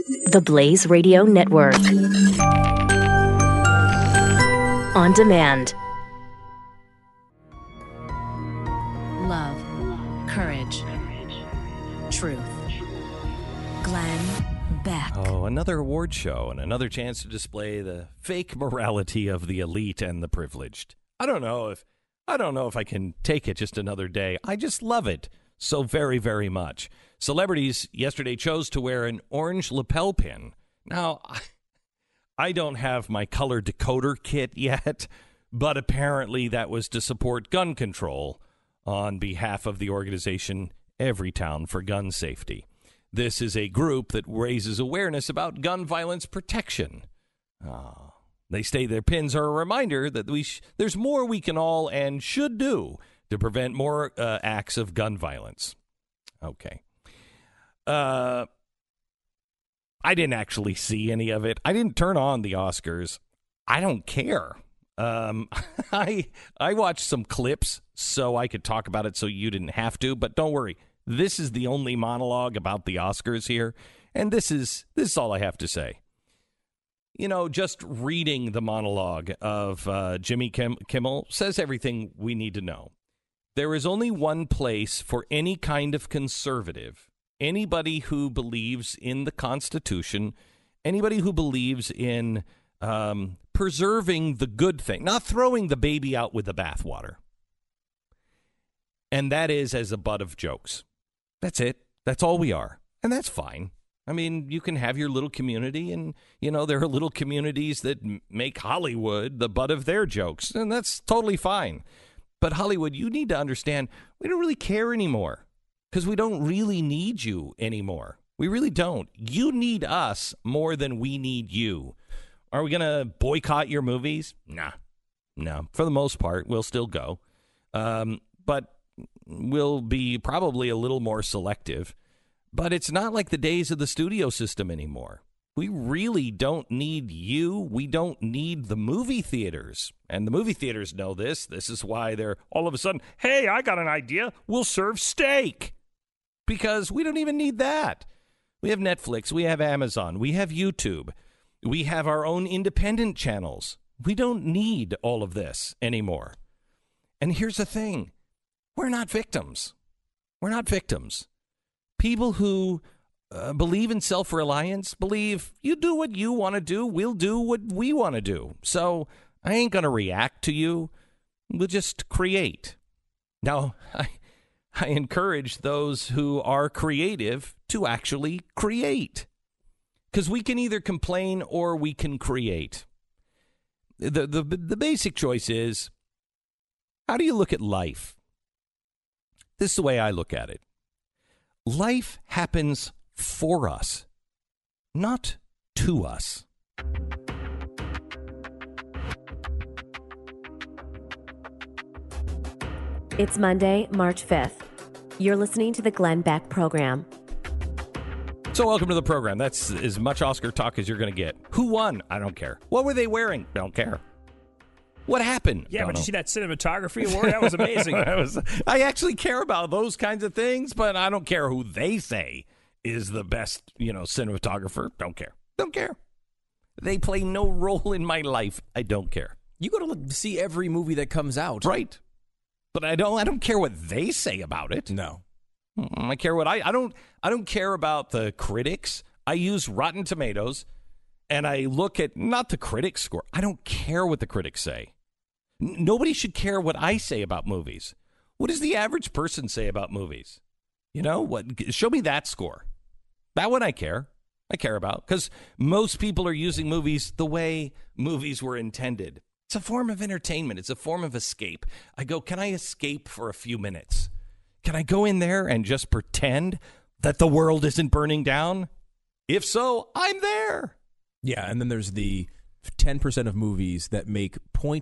The Blaze Radio Network. On demand. Love, courage, truth. Glenn Beck. Oh, another award show and another chance to display the fake morality of the elite and the privileged. I don't know if I can take it just another day. I just love it so very, very much. Celebrities yesterday chose to wear an orange lapel pin. Now, I don't have my color decoder kit yet, but apparently that was to support gun control on behalf of the organization Everytown for Gun Safety. This is a group that raises awareness about gun violence protection. They say their pins are a reminder that there's more we can all and should do to prevent more acts of gun violence. Okay. I didn't actually see any of it. I didn't turn on the Oscars. I don't care. I watched some clips so I could talk about it so you didn't have to, but don't worry. This is the only monologue about the Oscars here, and this is all I have to say. You know, just reading the monologue of Jimmy Kimmel says everything we need to know. There is only one place for any kind of conservative, anybody who believes in the Constitution, anybody who believes in preserving the good thing, not throwing the baby out with the bathwater. And that is as a butt of jokes. That's it. That's all we are. And that's fine. I mean, you can have your little community, and, you know, there are little communities that make Hollywood the butt of their jokes, and that's totally fine. But Hollywood, you need to understand, we don't really care anymore because we don't really need you anymore. We really don't. You need us more than we need you. Are we going to boycott your movies? Nah. No. For the most part, we'll still go. But we'll be probably a little more selective. But it's not like the days of the studio system anymore. We really don't need you. We don't need the movie theaters. And the movie theaters know this. This is why they're all of a sudden, hey, I got an idea. We'll serve steak. Because we don't even need that. We have Netflix. We have Amazon. We have YouTube. We have our own independent channels. We don't need all of this anymore. And here's the thing. We're not victims. We're not victims. People who believe in self-reliance believe you do what you want to do, we'll do what we want to do. So I ain't going to react to you. We'll just create. Now, I encourage those who are creative to actually create. Because we can either complain or we can create. The basic choice is, how do you look at life? This is the way I look at it. Life happens for us, not to us. It's Monday, March 5th. You're listening to the Glenn Beck Program. So welcome to the program. That's as much Oscar talk as you're going to get. Who won? I don't care. What were they wearing? Don't care. What happened? Yeah, but you see that cinematography award? That was amazing. I actually care about those kinds of things, but I don't care who they say is the best, cinematographer. Don't care. Don't care. They play no role in my life. I don't care. You go to see every movie that comes out. Right. But I don't care what they say about it. No. I care what I don't care about the critics. I use Rotten Tomatoes and I look at not the critics score. I don't care what the critics say. Nobody should care what I say about movies. What does the average person say about movies? Show me that score. That one I care. I care about because most people are using movies the way movies were intended. It's a form of entertainment. It's a form of escape. I go, can I escape for a few minutes? Can I go in there and just pretend that the world isn't burning down? If so, I'm there. Yeah, and then there's the 10% of movies that make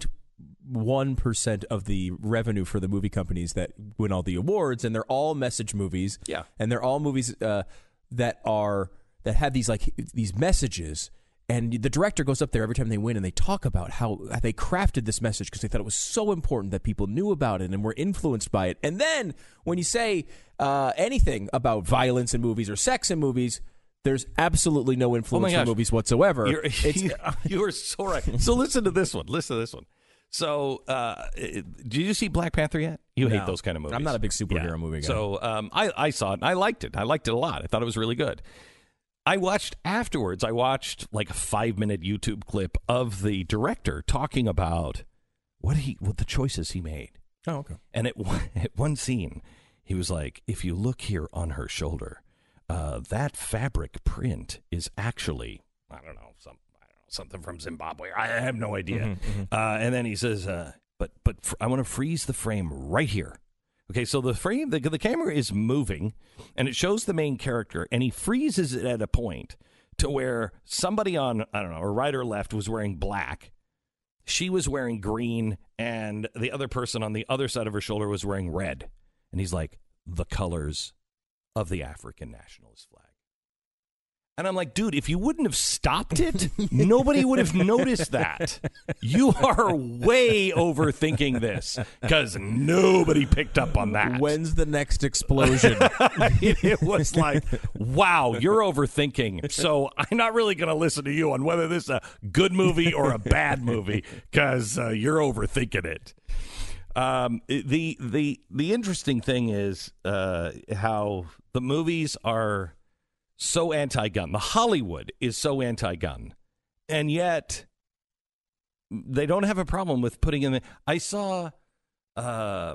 0.1% of the revenue for the movie companies that win all the awards, and they're all message movies. Yeah, and they're all movies that have these messages. And the director goes up there every time they win and they talk about how they crafted this message because they thought it was so important that people knew about it and were influenced by it. And then when you say anything about violence in movies or sex in movies, There's absolutely no influence from gosh. movies whatsoever. You are so right. So listen to this one. So, did you see Black Panther yet? You hate those kind of movies. I'm not a big superhero movie guy. So I saw it, and I liked it. I liked it a lot. I thought it was really good. I watched like a 5-minute YouTube clip of the director talking about what the choices he made. Oh, okay. And at one scene, he was like, if you look here on her shoulder, that fabric print is actually, something from Zimbabwe. I have no idea. And then he says, but I want to freeze the frame right here. Okay, so the frame, the camera is moving, and it shows the main character, and he freezes it at a point to where somebody on, or right or left was wearing black. She was wearing green, and the other person on the other side of her shoulder was wearing red. And he's like, the colors of the African nationalist flag. And I'm like, dude, if you wouldn't have stopped it, nobody would have noticed that. You are way overthinking this because nobody picked up on that. When's the next explosion? It was like, wow, you're overthinking. So I'm not really going to listen to you on whether this is a good movie or a bad movie because you're overthinking it. The interesting thing is how the movies are so anti-gun. The Hollywood is so anti-gun, and yet they don't have a problem with putting in. I saw a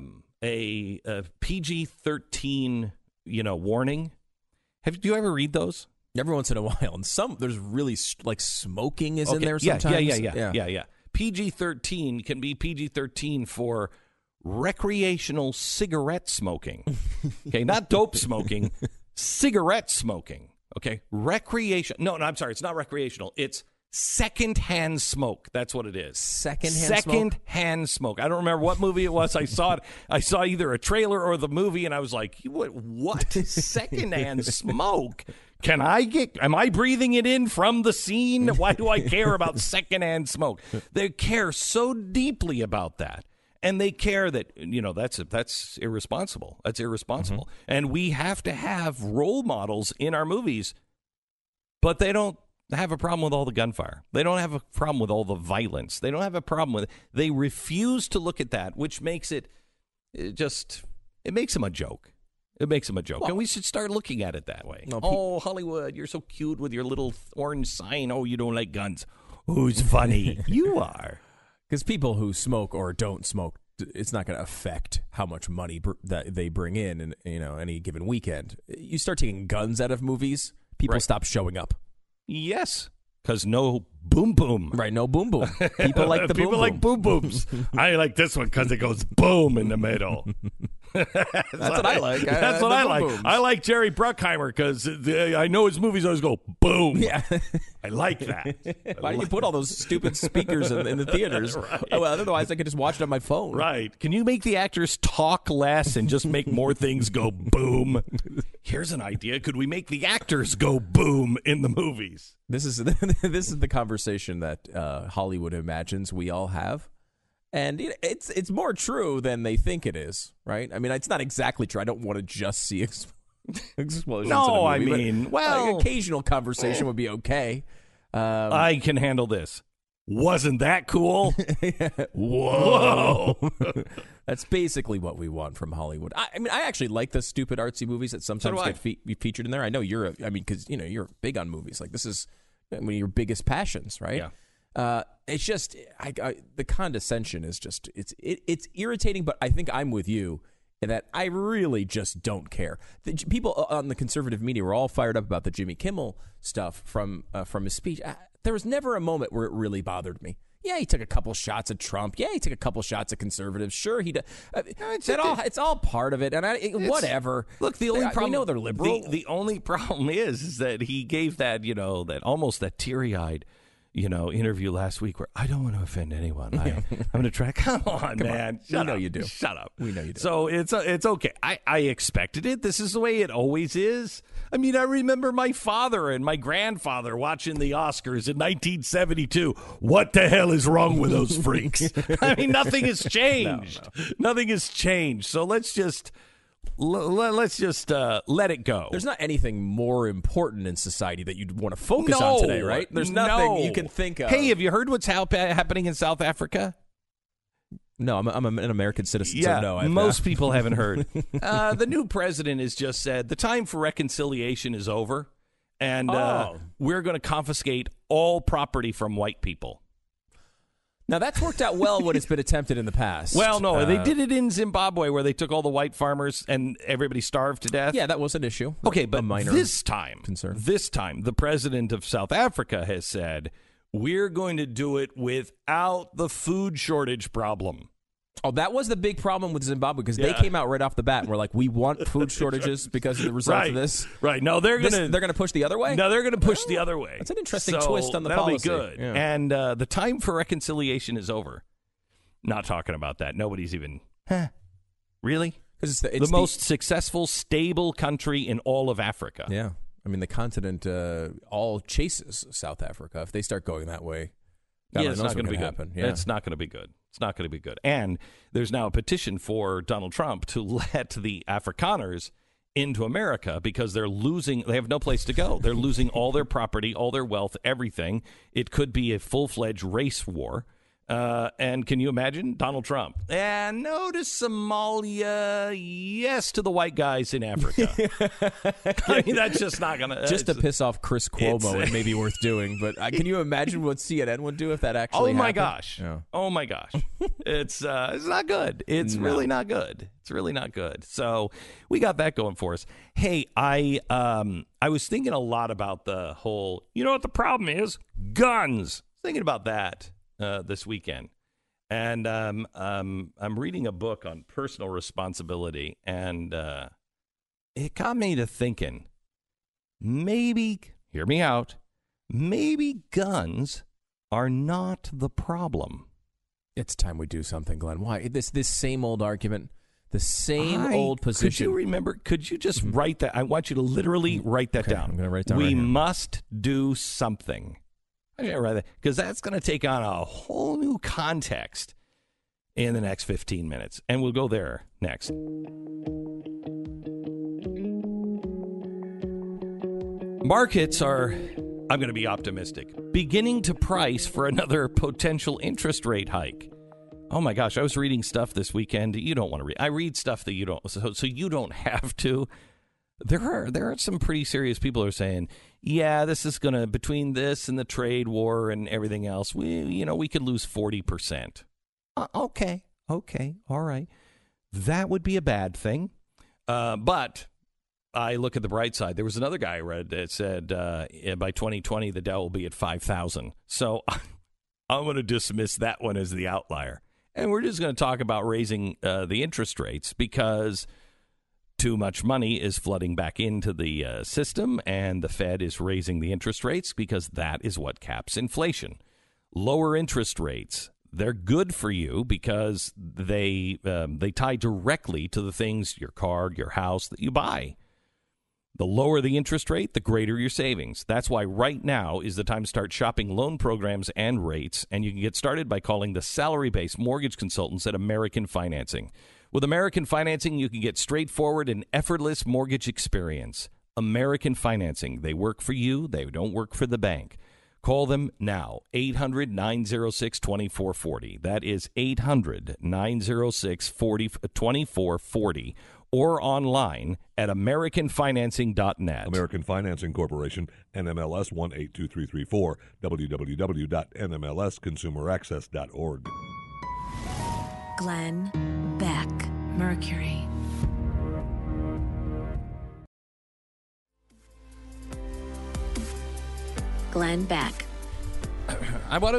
PG-13, warning. Do you ever read those? Every once in a while, and there's really like smoking is in there sometimes. Yeah. PG-13 can be PG-13 for recreational cigarette smoking. Okay, not dope smoking, cigarette smoking. Okay, recreation. No, I'm sorry. It's not recreational. It's secondhand smoke. That's what it is. Secondhand smoke. I don't remember what movie it was. I saw it. I saw either a trailer or the movie, and I was like, what? Secondhand smoke? Am I breathing it in from the scene? Why do I care about secondhand smoke? They care so deeply about that. And they care that, that's irresponsible. That's irresponsible. Mm-hmm. And we have to have role models in our movies, but they don't have a problem with all the gunfire. They don't have a problem with all the violence. They don't have a problem with it. They refuse to look at that, which makes it makes them a joke. It makes them a joke. Well, and we should start looking at it that way. Hollywood, you're so cute with your little orange sign. Oh, you don't like guns. Who's funny? You are. Because people who smoke or don't smoke, it's not going to affect how much money that they bring in any given weekend. You start taking guns out of movies, people stop showing up. Yes, because no boom boom. Right, no boom boom. People like the boom boom. People like boom booms. I like this one because it goes boom in the middle. That's what I like. That's what I like. Booms. I like Jerry Bruckheimer because I know his movies always go boom. Yeah. I like that. Why do you put all those stupid speakers in the theaters? Right. Oh, well, otherwise, I could just watch it on my phone. Right. Can you make the actors talk less and just make more things go boom? Here's an idea. Could we make the actors go boom in the movies? This is the conversation that Hollywood imagines we all have. And it's more true than they think it is, right? I mean, it's not exactly true. I don't want to just see explosions. No, in a movie, I mean, well, occasional conversation would be okay. I can handle this. Wasn't that cool? Whoa. That's basically what we want from Hollywood. I mean, I actually like the stupid artsy movies that sometimes get featured in there. I know because you're big on movies. Like this is one of your biggest passions, right? Yeah. It's just the condescension is just it's irritating, but I think I'm with you in that I really just don't care. The people on the conservative media were all fired up about the Jimmy Kimmel stuff from his speech. There was never a moment where it really bothered me. Yeah, he took a couple shots at Trump. Yeah, he took a couple shots at conservatives. Sure, he did. It's all part of it, and whatever. Look, the only problem, we know they're liberal. The only problem is that he gave that that teary-eyed interview last week where I don't want to offend anyone. I'm going to try. Come on, man. We know you do. Shut up. We know you do. So it's okay. I expected it. This is the way it always is. I mean, I remember my father and my grandfather watching the Oscars in 1972. What the hell is wrong with those freaks? I mean, nothing has changed. No. Nothing has changed. So let's just let's just let it go. There's not anything more important in society that you'd want to focus on today, right? There's nothing you can think of. Hey, have you heard what's happening in South Africa? No, I'm an American citizen, so no. Most people haven't heard. The new president has just said the time for reconciliation is over, and we're going to confiscate all property from white people. Now, that's worked out well when it's been attempted in the past. Well, no, they did it in Zimbabwe where they took all the white farmers and everybody starved to death. Yeah, that was an issue. Okay, but this time, the president of South Africa has said, we're going to do it without the food shortage problem. Oh, that was the big problem with Zimbabwe because they came out right off the bat and were like, we want food shortages because of the result of this. Right. No, they're going to push the other way? No, they're going to push the other way. That's an interesting twist on the policy. That'll be good. Yeah. And the time for reconciliation is over. Not talking about that. Nobody's even, really? Because it's the most successful, stable country in all of Africa. Yeah. I mean, the continent all chases South Africa. If they start going that way, it's not going to be good. Yeah. It's not going to be good. It's not going to be good. And there's now a petition for Donald Trump to let the Afrikaners into America because they have no place to go. They're losing all their property, all their wealth, everything. It could be a full-fledged race war. And can you imagine Donald Trump? And no to Somalia, yes to the white guys in Africa. I mean, that's just not going to... Just to piss off Chris Cuomo, it may be worth doing. But can you imagine what CNN would do if that actually happened? Oh, my gosh. It's not good. It's really not good. It's really not good. So we got that going for us. Hey, I was thinking a lot about the whole, you know what the problem is? Guns. Thinking about that. This weekend, and I'm reading a book on personal responsibility, and it got me to thinking, maybe, hear me out, maybe guns are not the problem. It's time we do something, Glenn. Why? This same old argument, the same old position. Could you remember, could you just write that? I want you to literally write that down. I'm going to write down We must do something. Because that's going to take on a whole new context in the next 15 minutes. And we'll go there next. Markets are, I'm going to be optimistic, beginning to price for another potential interest rate hike. Oh, my gosh. I was reading stuff this weekend you don't want to read. I read stuff that you don't, so you don't have to. There are some pretty serious people who are saying, yeah, this is going to, between this and the trade war and everything else, we could lose 40%. Okay, all right. That would be a bad thing. But I look at the bright side. There was another guy I read that said by 2020, the Dow will be at 5,000. So I'm going to dismiss that one as the outlier. And we're just going to talk about raising the interest rates because too much money is flooding back into the system, and the Fed is raising the interest rates because that is what caps inflation. Lower interest rates, they're good for you because they tie directly to the things, your car, your house, that you buy. The lower the interest rate, the greater your savings. That's why right now is the time to start shopping loan programs and rates, and you can get started by calling the salary-based mortgage consultants at American Financing. With American Financing, you can get straightforward and effortless mortgage experience. American Financing. They work for you. They don't work for the bank. Call them now. 800-906-2440. That is 800-906-2440. Or online at AmericanFinancing.net. American Financing Corporation, NMLS 182334, www.nmlsconsumeraccess.org. Glenn Beck, Mercury. Glenn Beck. I want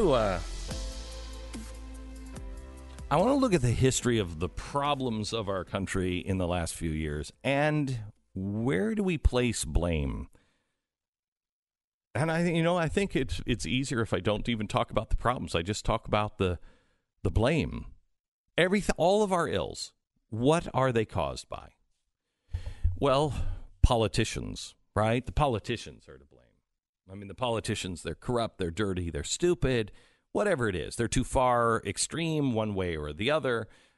to look at the history of the problems of our country in the last few years, and where do we place blame? And I think it's easier if I don't even talk about the problems. I just talk about the blame. All of our ills, what are they caused by? Well, politicians, right? The politicians are to blame. I mean, the politicians, they're corrupt, they're dirty, they're stupid, whatever it is. They're too far extreme one way or the other.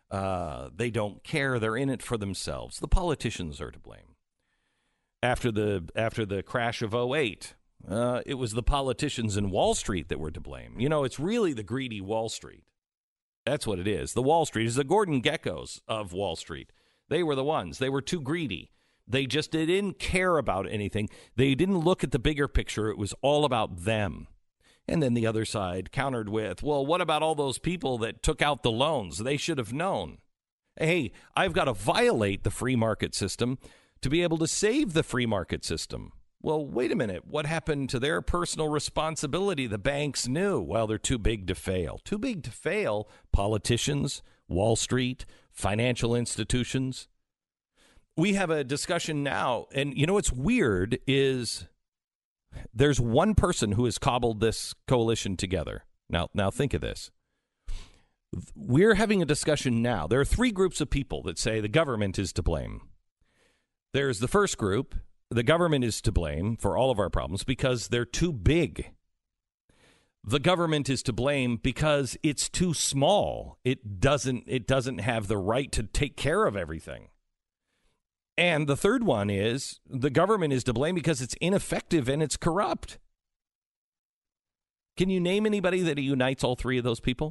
They don't care. They're in it for themselves. The politicians are to blame. After the crash of 2008, it was the politicians in Wall Street that were to blame. You know, it's really the greedy Wall Street. That's what it is. The Wall Street is the Gordon Geckos of Wall Street. They were the ones. They were too greedy. They didn't care about anything. They didn't look at the bigger picture. It was all about them. And then the other side countered with, well, what about all those people that took out the loans? They should have known. Hey, I've got to violate the free market system to be able to save the free market system. Well, wait a minute. What happened to their personal responsibility? The banks knew. Well, they're too big to fail. Too big to fail. Politicians, Wall Street, financial institutions. We have a discussion now, and you know what's weird is there's one person who has cobbled this coalition together. Now think of this. We're having a discussion now. There are three groups of people that say the government is to blame. There's the first group. The government is to blame for all of our problems because they're too big. The government is to blame because it's too small. It doesn't have the right to take care of everything. And the third one is the government is to blame because it's ineffective and it's corrupt. Can you name anybody that unites all three of those people?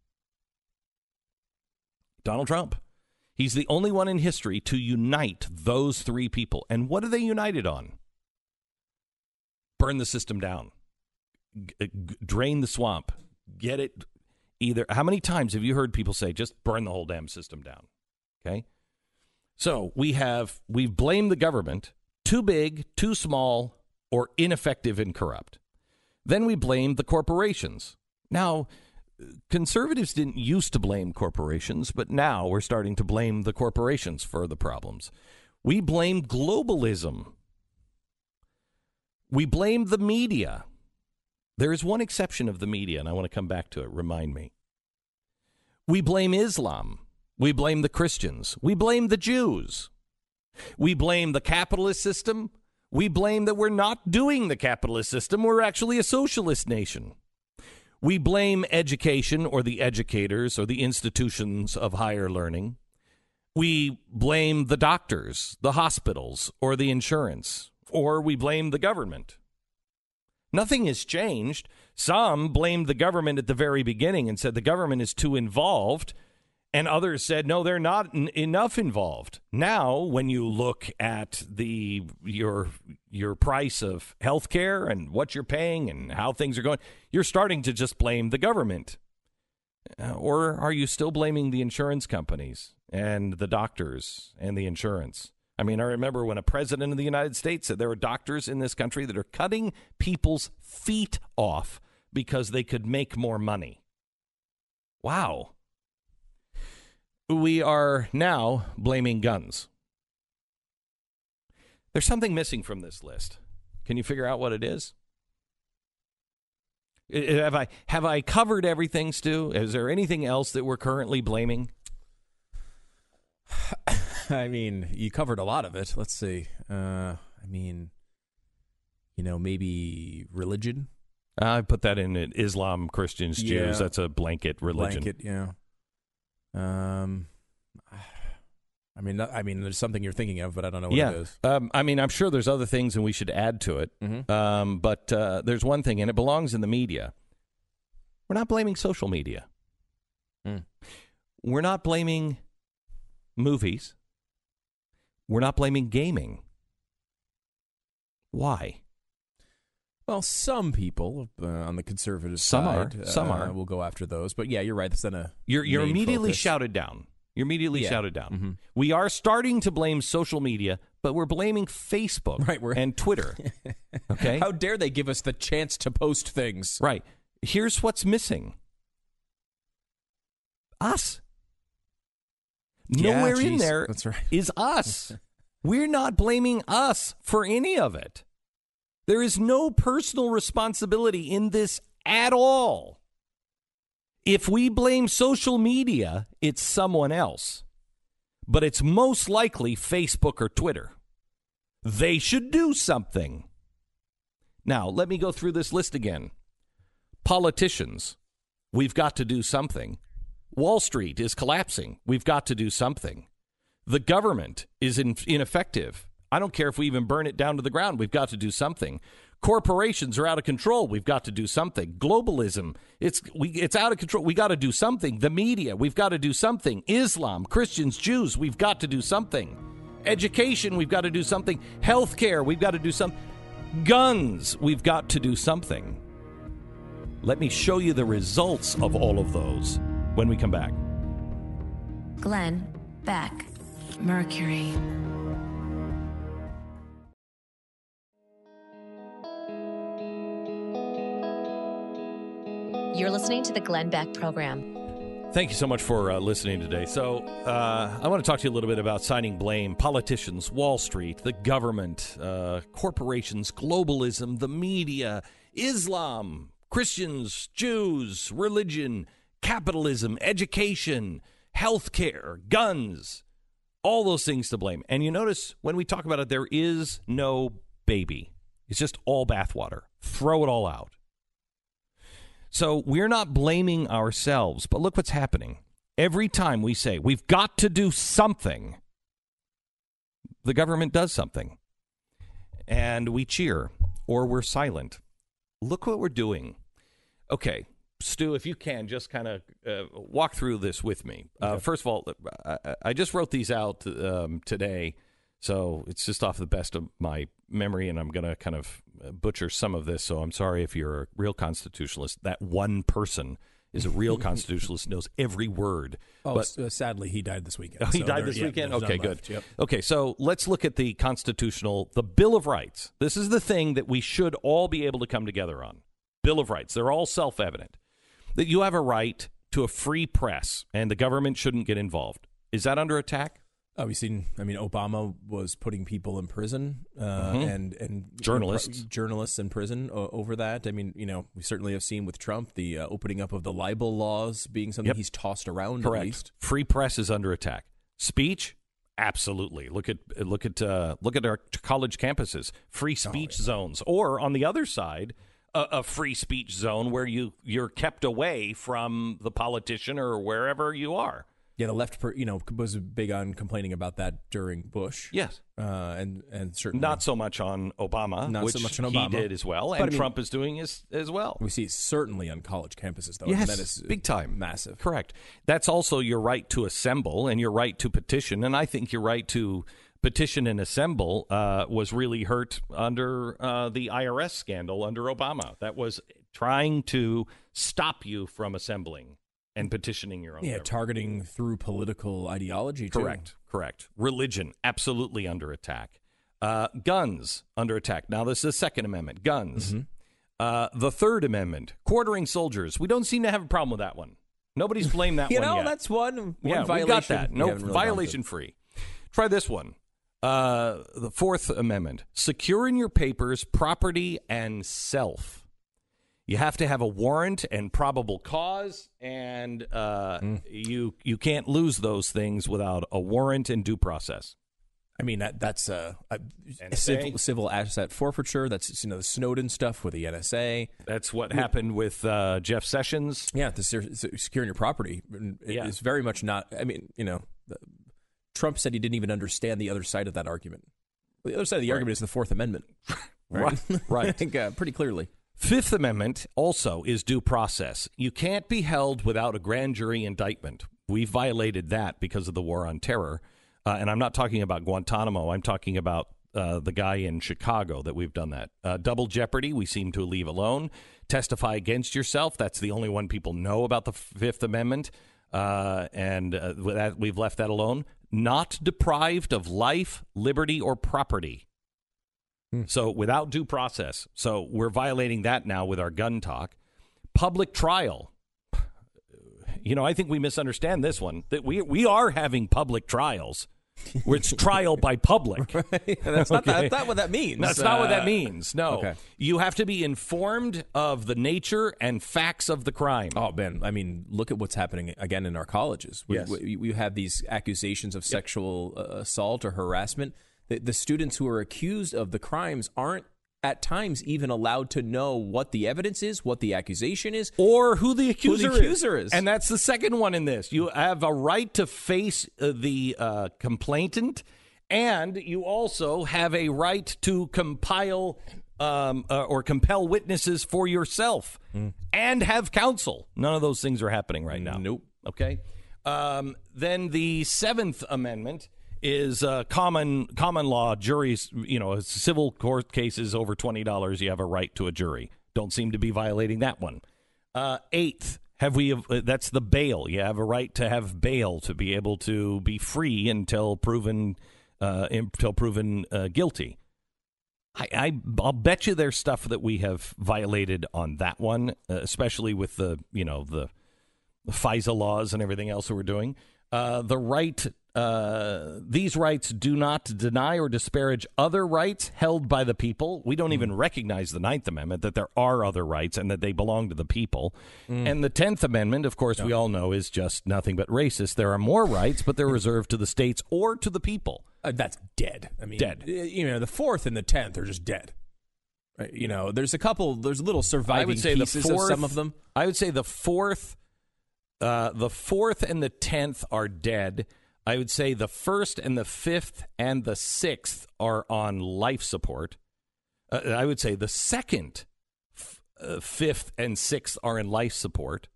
Donald Trump. He's the only one in history to unite those three people. And what are they united on? Burn the system down. Drain the swamp. Get it either. How many times have you heard people say, just burn the whole damn system down? Okay. So we've blamed the government, too big, too small, or ineffective and corrupt. Then we blamed the corporations. Now, conservatives didn't used to blame corporations, but now we're starting to blame the corporations for the problems. We blame globalism. We blame the media. There is one exception of the media, and I want to come back to it. Remind me. We blame Islam. We blame the Christians. We blame the Jews. We blame the capitalist system. We blame that we're not doing the capitalist system. We're actually a socialist nation. We blame education or the educators or the institutions of higher learning. We blame the doctors, the hospitals, or the insurance, or we blame the government. Nothing has changed. Some blamed the government at the very beginning and said the government is too involved. And others said, no, they're not enough involved. Now, when you look at your price of health care and what you're paying and how things are going, you're starting to just blame the government. Or are you still blaming the insurance companies and the doctors and the insurance? I mean, I remember when a president of the United States said there are doctors in this country that are cutting people's feet off because they could make more money. Wow. We are now blaming guns. There's something missing from this list. Can you figure out what it is? Have I covered everything, Stu? Is there anything else that we're currently blaming? I mean, you covered a lot of it. Let's see. Maybe religion. I put that in Islam, Christians, Jews. That's a blanket religion. Blanket, yeah. There's something you're thinking of, but I don't know what it is. I'm sure there's other things, and we should add to it. Mm-hmm. But there's one thing, and it belongs in the media. We're not blaming social media. We're not blaming movies. We're not blaming gaming. Why? Well, some people on the conservative side, some are. We'll go after those. But yeah, you're right. That's not a You're immediately focus. shouted down. You're immediately shouted down. Mm-hmm. We are starting to blame social media, but we're blaming Facebook and Twitter. Okay? How dare they give us the chance to post things? Right. Here's what's missing. Us. Nowhere in there is us. We're not blaming us for any of it. There is no personal responsibility in this at all. If we blame social media, it's someone else. But it's most likely Facebook or Twitter. They should do something. Now, let me go through this list again. Politicians, we've got to do something. Wall Street is collapsing. We've got to do something. The government is ineffective. I don't care if we even burn it down to the ground. We've got to do something. Corporations are out of control. We've got to do something. Globalism, it's out of control. We got to do something. The media, we've got to do something. Islam, Christians, Jews, we've got to do something. Education, we've got to do something. Healthcare, we've got to do something. Guns, we've got to do something. Let me show you the results of all of those when we come back. Glenn Beck, Mercury. You're listening to the Glenn Beck Program. Thank you so much for listening today. So I want to talk to you a little bit about signing blame. Politicians, Wall Street, the government, corporations, globalism, the media, Islam, Christians, Jews, religion, capitalism, education, healthcare, guns, all those things to blame. And you notice when we talk about it, there is no baby. It's just all bathwater. Throw it all out. So we're not blaming ourselves, but look what's happening. Every time we say we've got to do something, the government does something. And we cheer or we're silent. Look what we're doing. Okay, Stu, if you can, just kind of walk through this with me. First of all, I just wrote these out today, so it's just off the best of my memory, and I'm going to kind of butcher some of this, so I'm sorry if you're a real constitutionalist. That one person is a real constitutionalist, knows every word. Oh, but sadly, he died this weekend. Oh, he died this weekend? Okay, good. Yep. Okay, so let's look at the the Bill of Rights. This is the thing that we should all be able to come together on. Bill of Rights. They're all self-evident. That you have a right to a free press, and the government shouldn't get involved. Is that under attack? We've seen, Obama was putting people in prison and journalists in prison over that. We certainly have seen with Trump the opening up of the libel laws being something he's tossed around. Correct. At least. Free press is under attack. Speech, absolutely. Look at our college campuses, free speech zones, or on the other side, a free speech zone where you're kept away from the politician or wherever you are. Yeah, the left, was big on complaining about that during Bush. Yes, and certainly not so much on Obama. Not which so much on Obama. He did as well, and Trump is doing as well. We see it certainly on college campuses, though. Yes, that is big time, massive. Correct. That's also your right to assemble and your right to petition, and I think your right to petition and assemble was really hurt under the IRS scandal under Obama. That was trying to stop you from assembling and petitioning your own government. Targeting through political ideology, too. Correct. Religion, absolutely under attack. Guns, under attack. Now, this is the Second Amendment. Guns. Mm-hmm. The Third Amendment, quartering soldiers. We don't seem to have a problem with that one. Nobody's blamed that one yet. That's one yeah, violation. We got that. No, really violation-free. Try this one. The Fourth Amendment, securing your papers, property, and self. You have to have a warrant and probable cause, and you can't lose those things without a warrant and due process. That's civil asset forfeiture. That's the Snowden stuff with the NSA. That's what happened with Jeff Sessions. Yeah, securing your property is very much not. Trump said he didn't even understand the other side of that argument. The other side of the argument is the Fourth Amendment. Right. I think pretty clearly. Fifth Amendment also is due process. You can't be held without a grand jury indictment. We violated that because of the war on terror. And I'm not talking about Guantanamo. I'm talking about the guy in Chicago that we've done that. Double jeopardy, we seem to leave alone. Testify against yourself. That's the only one people know about the Fifth Amendment. We've left that alone. Not deprived of life, liberty, or property. So without due process. So we're violating that now with our gun talk. Public trial. I think we misunderstand this one. That we are having public trials. Where it's trial by public. Right. That's not what that means. That's not what that means. No. Okay. You have to be informed of the nature and facts of the crime. Oh, Ben, look at what's happening again in our colleges. We have these accusations of sexual assault or harassment. The students who are accused of the crimes aren't at times even allowed to know what the evidence is, what the accusation is, or who the accuser is. And that's the second one in this. You have a right to face the complainant, and you also have a right to compile or compel witnesses for yourself and have counsel. None of those things are happening right now. Nope. Okay. Then the Seventh Amendment is common law juries. Civil court cases over $20, you have a right to a jury. Don't seem to be violating that one. Eighth, that's the bail. You have a right to have bail, to be able to be free until proven guilty. I'll bet you there's stuff that we have violated on that one, especially with the FISA laws and everything else that we're doing. These rights do not deny or disparage other rights held by the people. We don't even recognize the Ninth Amendment, that there are other rights and that they belong to the people. And the 10th Amendment, of course, we all know is just nothing but racist. There are more rights, but they're reserved to the states or to the people. That's dead. I mean, dead. The 4th and the 10th are just dead. Right? there's little surviving pieces of some of them. I would say the 4th and the 10th are dead. I would say the 1st and the 5th and the 6th are on life support. I would say the 2nd, 5th, and 6th are in life support.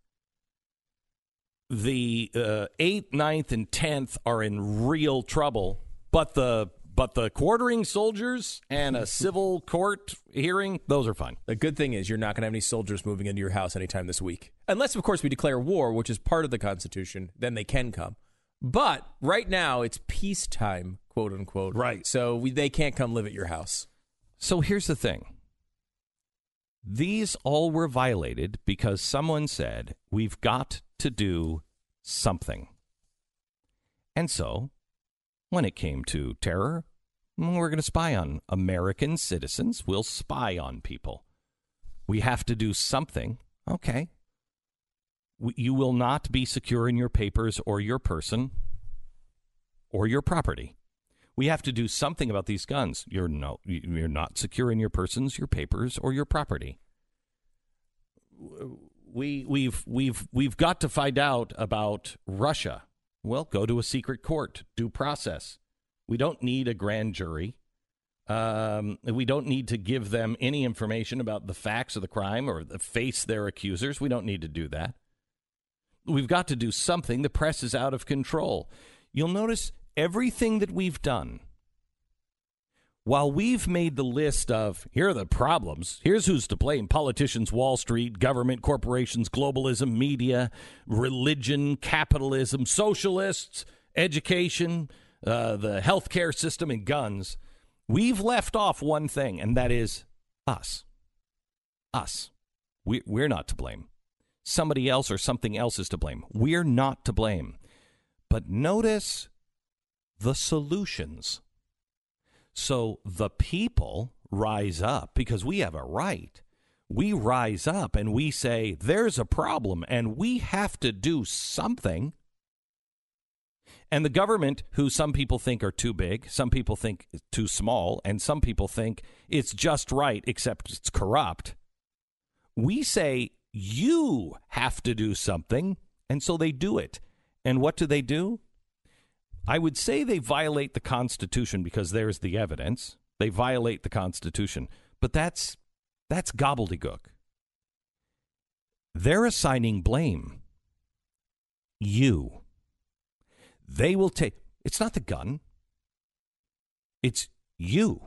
The 8th, 9th, and 10th are in real trouble. But the quartering soldiers and a civil court hearing, those are fine. The good thing is you're not going to have any soldiers moving into your house anytime this week. Unless, of course, we declare war, which is part of the Constitution. Then they can come. But right now, it's peacetime, quote unquote. Right. So they can't come live at your house. So here's the thing. These all were violated because someone said, we've got to do something. And so, when it came to terror, we're going to spy on American citizens. We'll spy on people. We have to do something. Okay. You will not be secure in your papers or your person or your property. We have to do something about these guns. You're not secure in your persons, your papers, or your property. We've got to find out about Russia. Well, go to a secret court, due process. We don't need a grand jury. We don't need to give them any information about the facts of the crime or face their accusers. We don't need to do that. We've got to do something. The press is out of control. You'll notice everything that we've done, while we've made the list of, here are the problems, here's who's to blame: politicians, Wall Street, government, corporations, globalism, media, religion, capitalism, socialists, education, the healthcare system, and guns. We've left off one thing, and that is us. Us. We're not to blame. Somebody else or something else is to blame. We're not to blame. But notice the solutions. So the people rise up because we have a right. We rise up and we say, there's a problem and we have to do something. And the government, who some people think are too big, some people think too small, and some people think it's just right, except it's corrupt. We say, you have to do something, and so they do it. And what do? I would say they violate the Constitution because there's the evidence. They violate the Constitution. But that's gobbledygook. They're assigning blame. You. They will take... It's not the gun. It's you.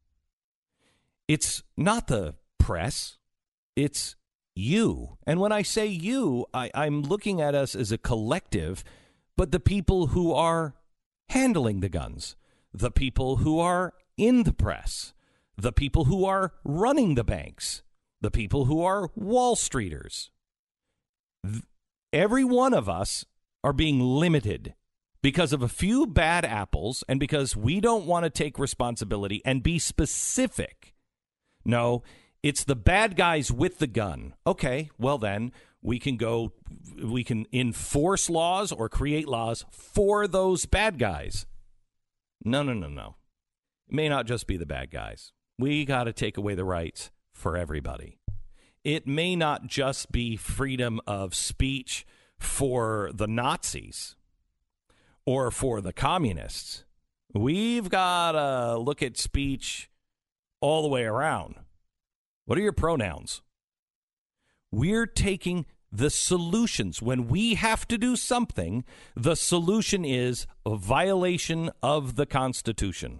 It's not the press. It's you. And when I say you, I'm looking at us as a collective, but the people who are handling the guns, the people who are in the press, the people who are running the banks, the people who are Wall Streeters. Every one of us are being limited because of a few bad apples and because we don't want to take responsibility and be specific. No, it's the bad guys with the gun. Okay, well then, we can enforce laws or create laws for those bad guys. No. It may not just be the bad guys. We got to take away the rights for everybody. It may not just be freedom of speech for the Nazis or for the communists. We've got to look at speech all the way around. What are your pronouns? We're taking the solutions. When we have to do something, the solution is a violation of the Constitution.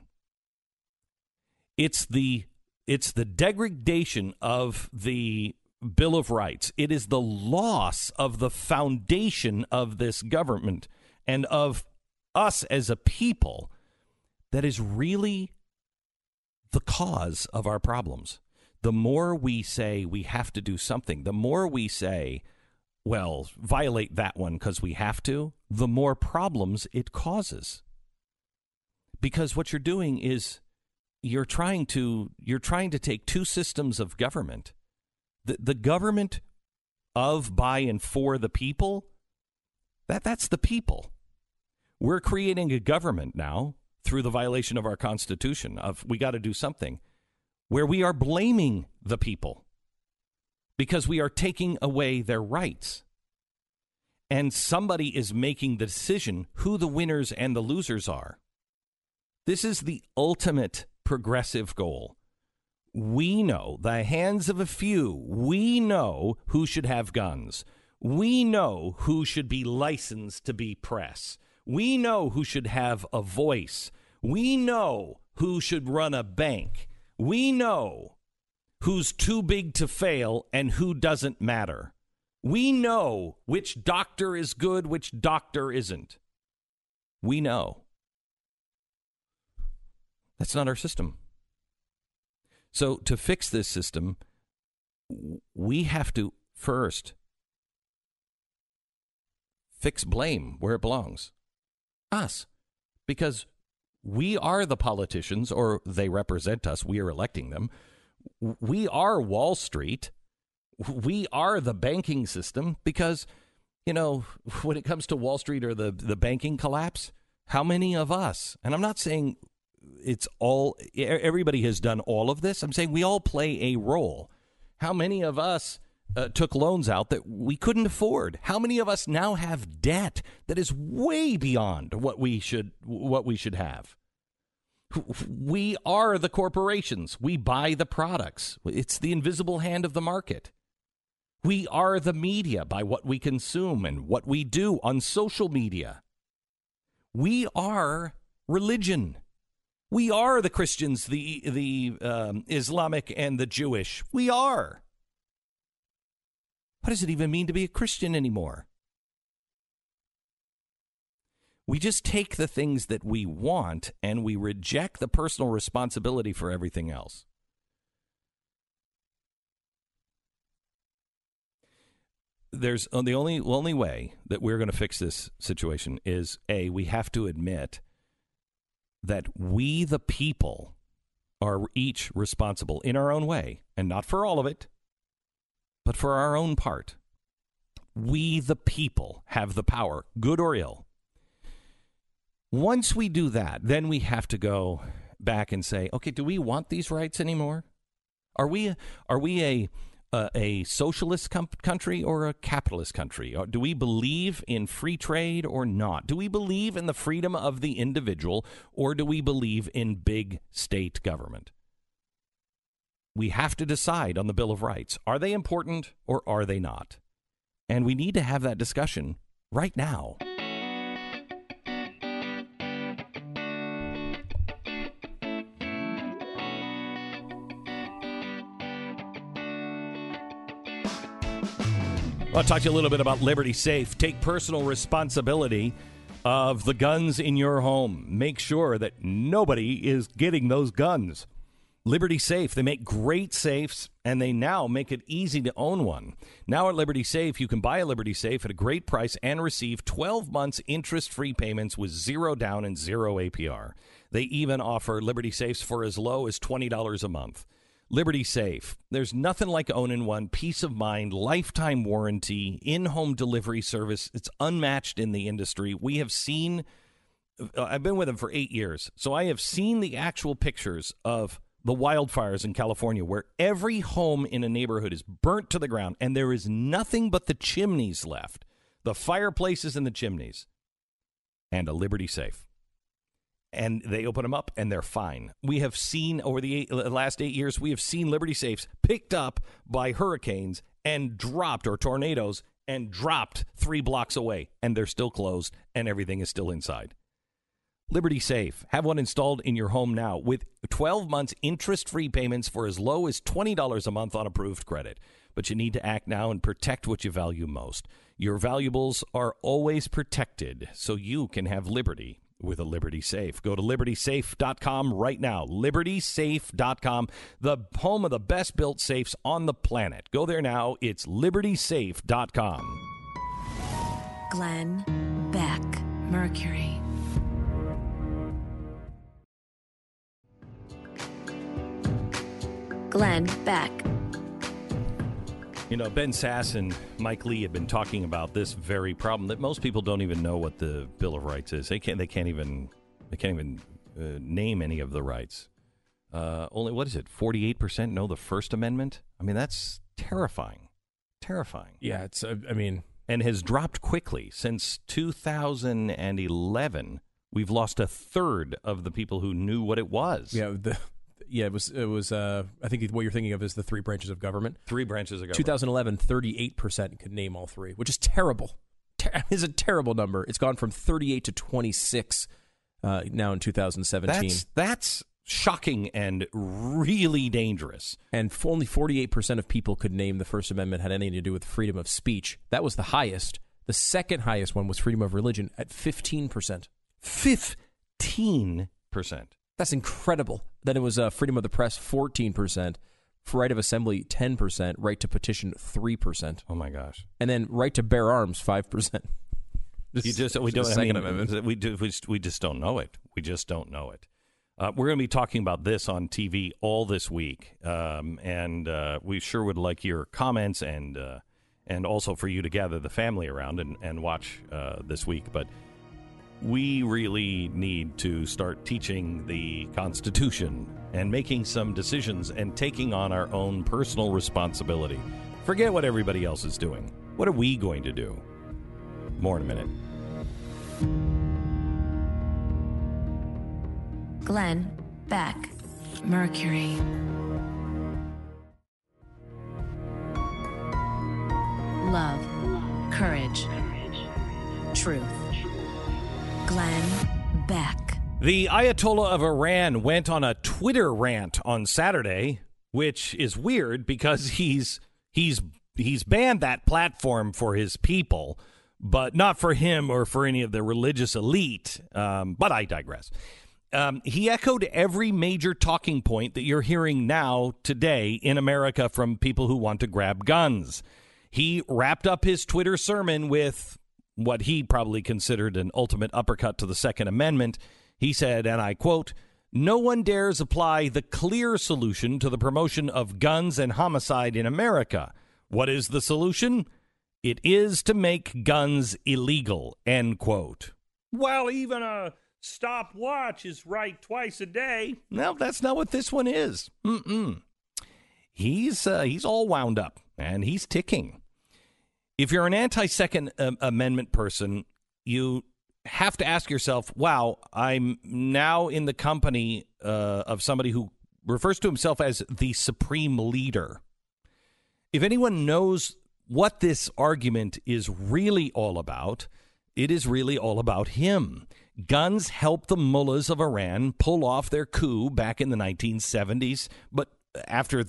It's the degradation of the Bill of Rights. It is the loss of the foundation of this government and of us as a people that is really the cause of our problems. The more we say we have to do something, the more we say, well, violate that one because we have to, the more problems it causes. Because what you're doing is you're trying to take two systems of government. The government of, by, and for the people, that's the people. We're creating a government now through the violation of our Constitution of we got to do something where we are blaming the people because we are taking away their rights. And somebody is making the decision who the winners and the losers are. This is the ultimate progressive goal. We know, the hands of a few, we know who should have guns. We know who should be licensed to be press. We know who should have a voice. We know who should run a bank. We know who's too big to fail and who doesn't matter. We know which doctor is good, which doctor isn't. We know. That's not our system. So to fix this system, we have to first fix blame where it belongs. Us. Because we are the politicians, or they represent us. We are electing them. We are Wall Street. We are the banking system because, you know, when it comes to Wall Street or the banking collapse, how many of us, and I'm not saying it's all, everybody has done all of this. I'm saying we all play a role. How many of us took loans out that we couldn't afford? How many of us now have debt that is way beyond what we should have? We are the corporations. We buy the products. It's the invisible hand of the market. We are the media by what we consume and what we do on social media. We are religion. We are the Christians, the Islamic, and the Jewish. We are. What does it even mean to be a Christian anymore? We just take the things that we want and we reject the personal responsibility for everything else. There's the only way that we're going to fix this situation is, A, we have to admit that we, the people, are each responsible in our own way, and not for all of it, but for our own part. We, the people, have the power, good or ill. Once we do that, then we have to go back and say, okay, do we want these rights anymore? Are we a socialist country or a capitalist country? Do we believe in free trade or not? Do we believe in the freedom of the individual, or do we believe in big state government? We have to decide on the Bill of Rights. Are they important or are they not? And we need to have that discussion right now. I'll talk to you a little bit about Liberty Safe. Take personal responsibility of the guns in your home. Make sure that nobody is getting those guns. Liberty Safe, they make great safes, and they now make it easy to own one. Now at Liberty Safe, you can buy a Liberty Safe at a great price and receive 12 months interest-free payments with zero down and zero APR. They even offer Liberty Safes for as low as $20 a month. Liberty Safe. There's nothing like owning one. Peace of mind, lifetime warranty, in-home delivery service. It's unmatched in the industry. We have seen, I've been with them for 8 years, so I have seen the actual pictures of the wildfires in California, where every home in a neighborhood is burnt to the ground and there is nothing but the chimneys left, the fireplaces and the chimneys, and a Liberty Safe. And they open them up, and they're fine. We have seen, over the last 8 years, we have seen Liberty Safes picked up by hurricanes and dropped, or tornadoes, and dropped 3 blocks away, and they're still closed, and everything is still inside. Liberty Safe. Have one installed in your home now with 12 months interest-free payments for as low as $20 a month on approved credit. But you need to act now and protect what you value most. Your valuables are always protected, so you can have liberty with a Liberty Safe. Go to LibertySafe.com right now. LibertySafe.com, the home of the best-built safes on the planet. Go there now. It's LibertySafe.com. Glenn Beck, Mercury. Glenn Beck. You know, Ben Sass and Mike Lee had been talking about this very problem that most people don't even know what the Bill of Rights is. They can't even name any of the rights. Only, what is it, 48% know the First Amendment? I mean, that's terrifying. Terrifying. Yeah, it's, I mean... And has dropped quickly. Since 2011, we've lost a third of the people who knew what it was. Yeah, it was. I think what you're thinking of is the 3 branches of government. 3 branches of government. 2011, 38% could name all 3, which is terrible. It's a terrible number. It's gone from 38 to 26 now in 2017. That's shocking and really dangerous. And only 48% of people could name the First Amendment had anything to do with freedom of speech. That was the highest. The second highest one was freedom of religion at 15%. 15%. That's incredible. Then it was freedom of the press, 14%. Right of assembly, 10%. Right to petition, 3%. Oh, my gosh. And then right to bear arms, 5%. We just don't know it. We just don't know it. We're going to be talking about this on TV all this week. And we sure would like your comments and also for you to gather the family around and watch this week. But we really need to start teaching the Constitution and making some decisions and taking on our own personal responsibility. Forget what everybody else is doing. What are we going to do? More in a minute. Glenn Beck, Mercury. Love, courage, truth. Glenn Beck. The Ayatollah of Iran went on a Twitter rant on Saturday, which is weird because he's banned that platform for his people, but not for him or for any of the religious elite. But I digress. He echoed every major talking point that you're hearing now today in America from people who want to grab guns. He wrapped up his Twitter sermon with what he probably considered an ultimate uppercut to the Second Amendment. He said, and I quote, "No one dares apply the clear solution to the promotion of guns and homicide in America. What is the solution? It is to make guns illegal," end quote. Well, even a stopwatch is right twice a day. No, that's not what this one is. He's all wound up, and he's ticking. If you're an anti-Second Amendment person, you have to ask yourself, wow, I'm now in the company of somebody who refers to himself as the supreme leader. If anyone knows what this argument is really all about, it is really all about him. Guns helped the mullahs of Iran pull off their coup back in the 1970s. But after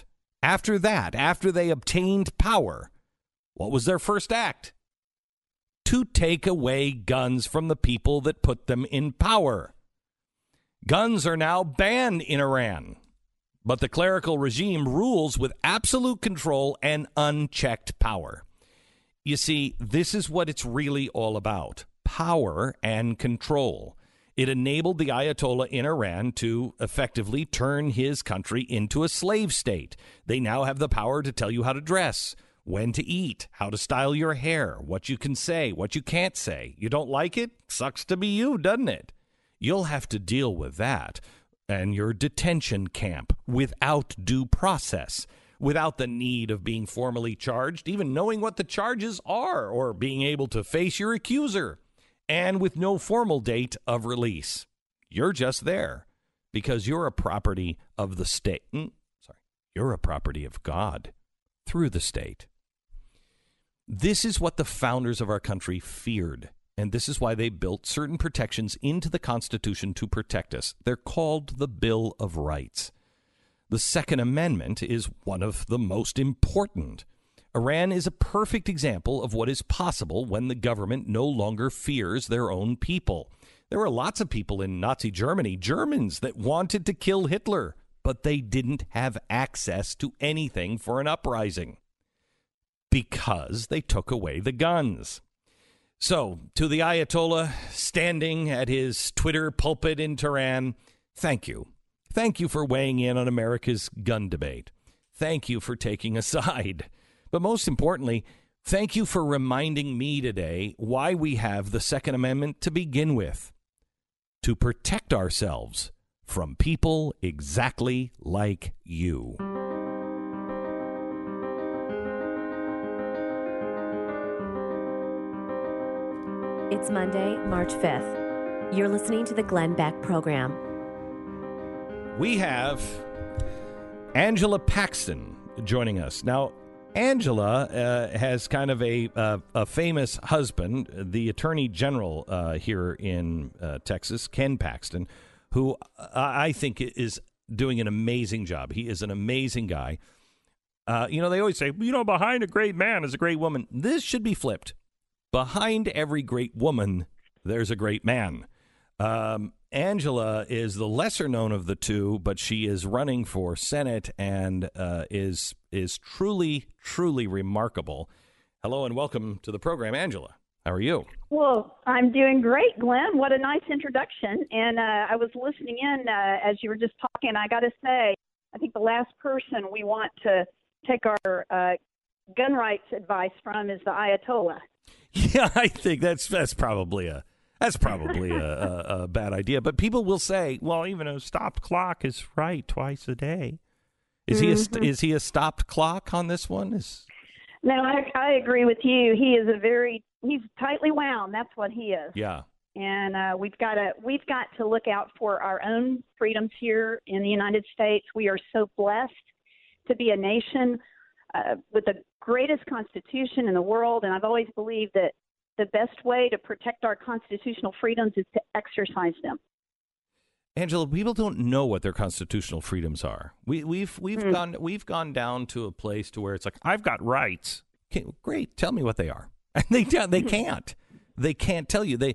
they obtained power, what was their first act? To take away guns from the people that put them in power. Guns are now banned in Iran, but the clerical regime rules with absolute control and unchecked power. You see, this is what it's really all about. Power and control. It enabled the Ayatollah in Iran to effectively turn his country into a slave state. They now have the power to tell you how to dress, when to eat, how to style your hair, what you can say, what you can't say. You don't like it? Sucks to be you, doesn't it? You'll have to deal with that. and your detention camp without due process, without the need of being formally charged, even knowing what the charges are, or being able to face your accuser, and with no formal date of release. You're just there because you're a property of the state. You're a property of God through the state. This is what the founders of our country feared, and this is why they built certain protections into the Constitution to protect us. They're called the Bill of Rights. The Second Amendment is one of the most important. Iran is a perfect example of what is possible when the government no longer fears their own people. There were lots of people in Nazi Germany, Germans, that wanted to kill Hitler, but they didn't have access to anything for an uprising because they took away the guns. So, to the Ayatollah standing at his Twitter pulpit in Tehran, thank you. Thank you for weighing in on America's gun debate. Thank you for taking a side. But most importantly, thank you for reminding me today why we have the Second Amendment to begin with. To protect ourselves from people exactly like you. It's Monday, March 5th. You're listening to the Glenn Beck Program. We have Angela Paxton joining us. Now, Angela has kind of a famous husband, the Attorney General here in Texas, Ken Paxton, who I think is doing an amazing job. He is an amazing guy. They always say, behind a great man is a great woman. This should be flipped. Behind every great woman, there's a great man. Angela is the lesser known of the two, but she is running for Senate and is truly, truly remarkable. Hello and welcome to the program, Angela. How are you? Well, I'm doing great, Glenn. What a nice introduction. And I was listening in as you were just talking. I got to say, I think the last person we want to take our gun rights advice from is the Ayatollah. Yeah, I think that's probably a bad idea. But people will say, well, even a stopped clock is right twice a day. Is he a stopped clock on this one? No, I agree with you. He's tightly wound. That's what he is. Yeah. And we've got to look out for our own freedoms here in the United States. We are so blessed to be a nation with the greatest constitution in the world. And I've always believed that the best way to protect our constitutional freedoms is to exercise them. Angela, people don't know what their constitutional freedoms are. We've gone down to a place to where it's like, I've got rights. Okay, great, tell me what they are. And they can't. They can't tell you.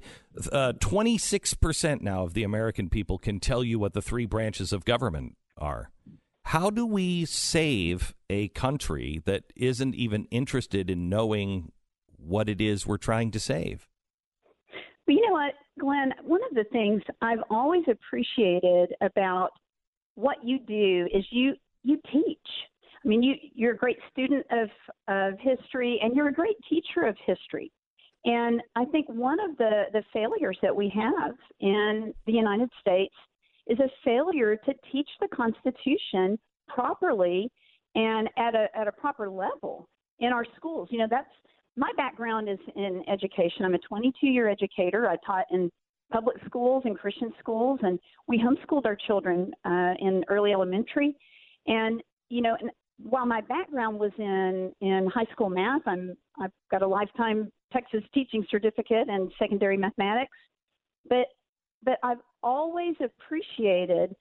26% now of the American people can tell you what the three branches of government are. How do we save a country that isn't even interested in knowing what it is we're trying to save? Well, you know what, Glenn, one of the things I've always appreciated about what you do is you teach. I mean, you're a great student of history, and you're a great teacher of history. And I think one of the failures that we have in the United States is a failure to teach the Constitution properly and at a proper level in our schools. That's my background is in education. I'm a 22-year educator. I taught in public schools and Christian schools, and we homeschooled our children in early elementary. And while my background was in high school math, I've got a lifetime Texas teaching certificate in secondary mathematics. But I've always appreciated,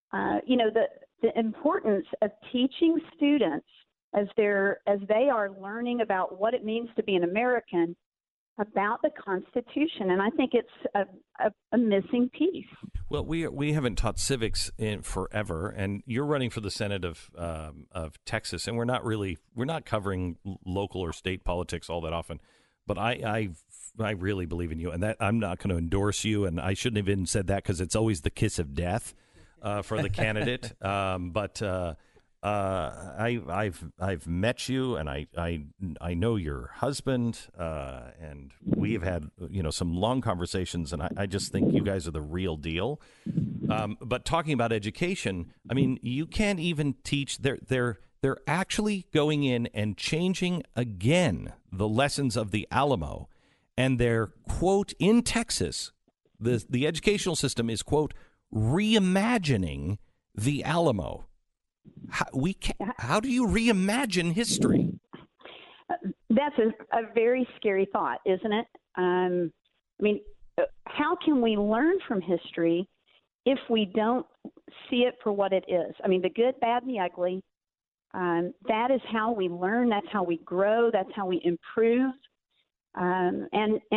the importance of teaching students as they are learning about what it means to be an American, about the Constitution. And I think it's a missing piece. Well, we haven't taught civics in forever, and you're running for the Senate of Texas, and we're not covering local or state politics all that often. But I really believe in you, and that I'm not going to endorse you, and I shouldn't have even said that because it's always the kiss of death for the candidate. But I've met you, and I know your husband, and we have had some long conversations, and I just think you guys are the real deal. But talking about education, I mean, you can't even teach. They're actually going in and changing again the lessons of the Alamo, and they're, quote, in Texas, the educational system is, quote, reimagining the Alamo. How do you reimagine history? That's a very scary thought, isn't it? I mean, how can we learn from history if we don't see it for what it is? I mean, the good, bad, and the ugly, that is how we learn. That's how we grow. That's how we improve. And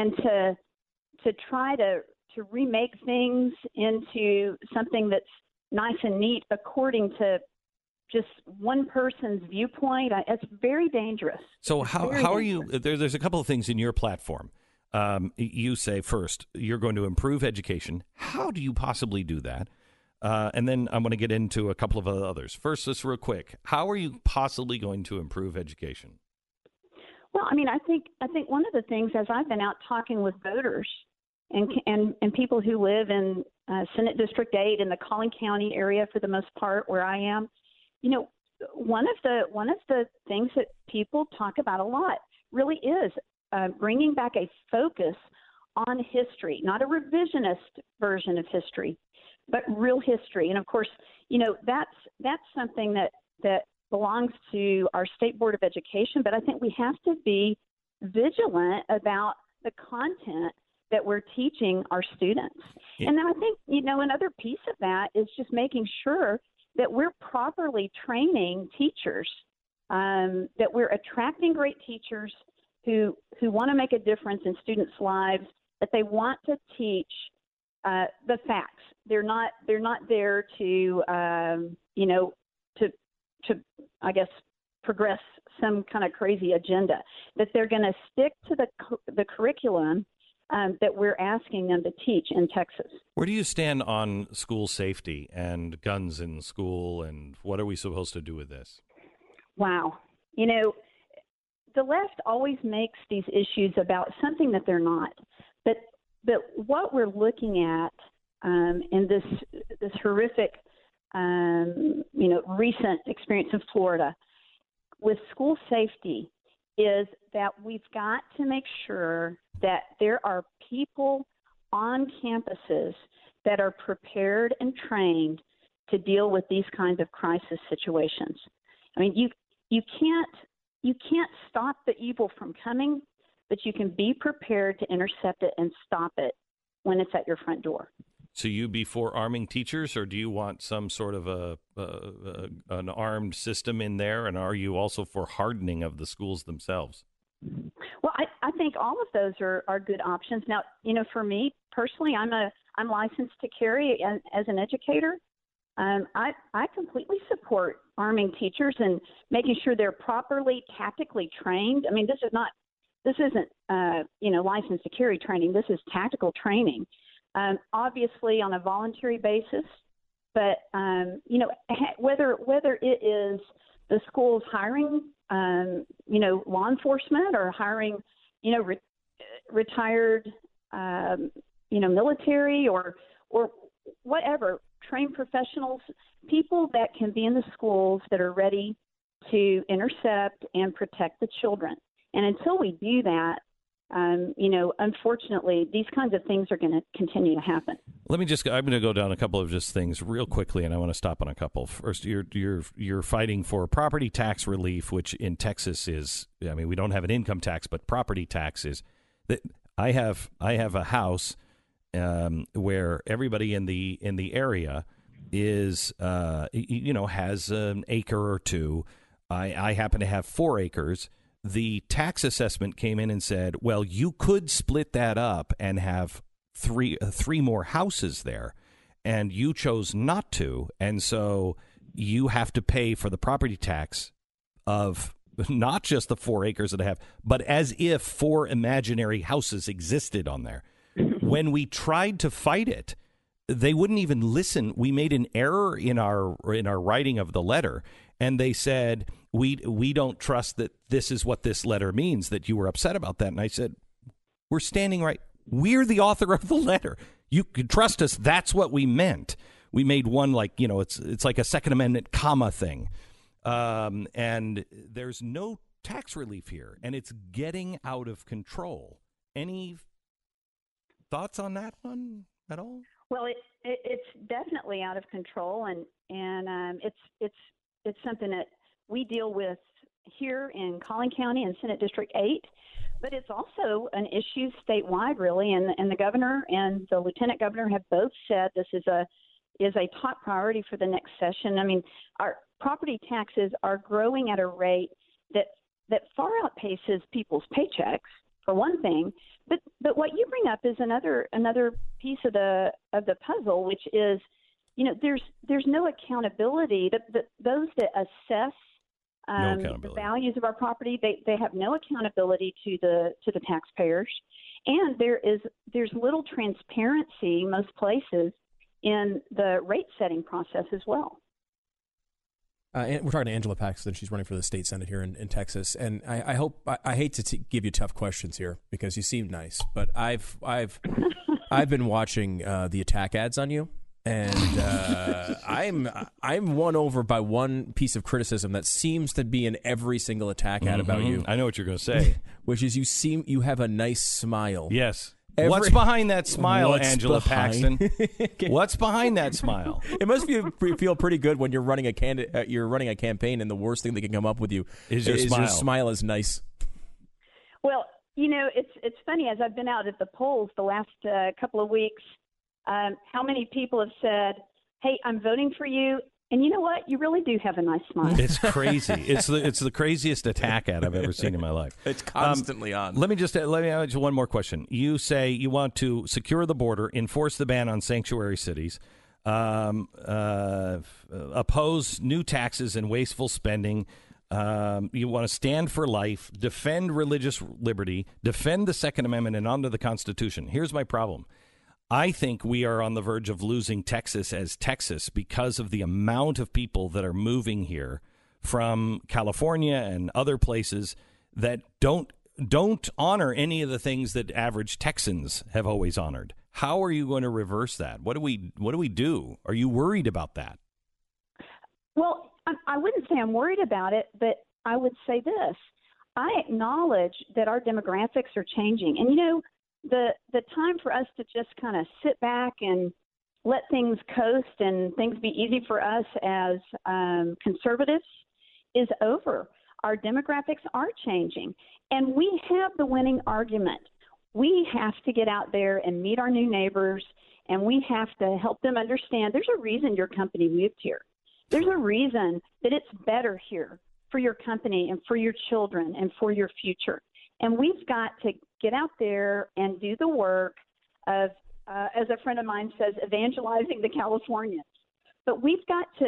to try to remake things into something that's nice and neat according to just one person's viewpoint, it's very dangerous. So how are you? There's a couple of things in your platform. You say, first, you're going to improve education. How do you possibly do that? And then I'm going to get into a couple of others. First, just real quick, how are you possibly going to improve education? Well, I mean, I think one of the things, as I've been out talking with voters and people who live in Senate District 8 in the Collin County area for the most part, where I am, you know, one of the things that people talk about a lot really is bringing back a focus on history, not a revisionist version of history, but real history. And of course, you know, that's something that belongs to our State Board of Education. But I think we have to be vigilant about the content that we're teaching our students. Yeah. And then I think, you know, another piece of that is just making sure that we're properly training teachers, that we're attracting great teachers who want to make a difference in students' lives, that they want to teach the facts. They're not there to I guess progress some kind of crazy agenda. That they're going to stick to the curriculum that we're asking them to teach in Texas. Where do you stand on school safety and guns in school, and what are we supposed to do with this? Wow. You know, the left always makes these issues about something that they're not. But what we're looking at in this horrific, recent experience in Florida with school safety is that we've got to make sure that there are people on campuses that are prepared and trained to deal with these kinds of crisis situations. I mean, you can't stop the evil from coming, but you can be prepared to intercept it and stop it when it's at your front door. So you be for arming teachers, or do you want some sort of an armed system in there? And are you also for hardening of the schools themselves? Well, I think all of those are good options. Now, you know, for me personally, I'm licensed to carry as an educator. I completely support arming teachers and making sure they're properly tactically trained. I mean, this isn't licensed to carry training. This is tactical training. Obviously on a voluntary basis, but whether it is the schools hiring law enforcement or hiring retired military or whatever, trained professionals, people that can be in the schools that are ready to intercept and protect the children. And until we do that, unfortunately, these kinds of things are going to continue to happen. I'm going to go down a couple of just things real quickly, and I want to stop on a couple. First, you're fighting for property tax relief, which in Texas is, I mean, we don't have an income tax, but property tax is. I have a house where everybody in the area is has an acre or two. I happen to have 4 acres. The tax assessment came in and said, well, you could split that up and have three more houses there, and you chose not to, and so you have to pay for the property tax of not just the 4 acres that I have, but as if 4 imaginary houses existed on there. When we tried to fight it, they wouldn't even listen. We made an error in our writing of the letter, and they said, we don't trust that this is what this letter means, that you were upset about that. And I said, we're standing right. We're the author of the letter. You can trust us. That's what we meant. we made one like, it's like a Second Amendment comma thing. And there's no tax relief here, and it's getting out of control. Any thoughts on that one at all? Well, it's definitely out of control, and it's something that we deal with here in Collin County and Senate District 8, but it's also an issue statewide, really, and the governor and the lieutenant governor have both said this is a top priority for the next session. I mean, our property taxes are growing at a rate that far outpaces people's paychecks, for one thing. But what you bring up is another piece of the puzzle, which is, there's no accountability. Those that assess the values of our property, they have no accountability to the taxpayers, and there's little transparency most places in the rate setting process as well. And we're talking to Angela Paxton. She's running for the state senate here in Texas. And I hate to give you tough questions here because you seem nice, but I've been watching the attack ads on you, and I'm won over by one piece of criticism that seems to be in every single attack ad about you. I know what you're going to say, which is you have a nice smile. Yes. What's behind that smile, Angela Paxton? What's behind that smile? It must feel pretty good when you're running a campaign, and the worst thing that can come up with you is your smile. Your smile is nice. Well, it's funny, as I've been out at the polls the last couple of weeks, how many people have said, "Hey, I'm voting for you." And you know what? You really do have a nice smile. It's crazy. It's the craziest attack ad I've ever seen in my life. It's constantly on. Let me ask you one more question. You say you want to secure the border, enforce the ban on sanctuary cities, oppose new taxes and wasteful spending. You want to stand for life, defend religious liberty, defend the Second Amendment, and honor the Constitution. Here's my problem. I think we are on the verge of losing Texas as Texas because of the amount of people that are moving here from California and other places that don't honor any of the things that average Texans have always honored. How are you going to reverse that? What do we do? Are you worried about that? Well, I wouldn't say I'm worried about it, but I would say this. I acknowledge that our demographics are changing. And, the time for us to just kind of sit back and let things coast and things be easy for us as conservatives is over. Our demographics are changing, and we have the winning argument. We have to get out there and meet our new neighbors, and we have to help them understand there's a reason your company moved here. There's a reason that it's better here for your company and for your children and for your future. And we've got to get out there and do the work of, as a friend of mine says, evangelizing the Californians. But we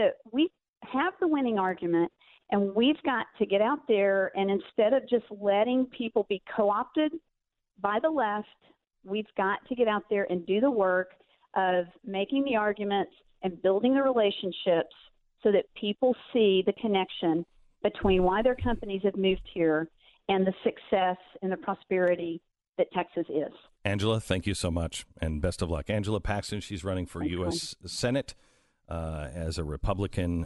have the winning argument, and we've got to get out there, and instead of just letting people be co-opted by the left, we've got to get out there and do the work of making the arguments and building the relationships so that people see the connection between why their companies have moved here and the success and the prosperity that Texas is. Angela, thank you so much, and best of luck. Angela Paxton, she's running for U.S. Senate as a Republican.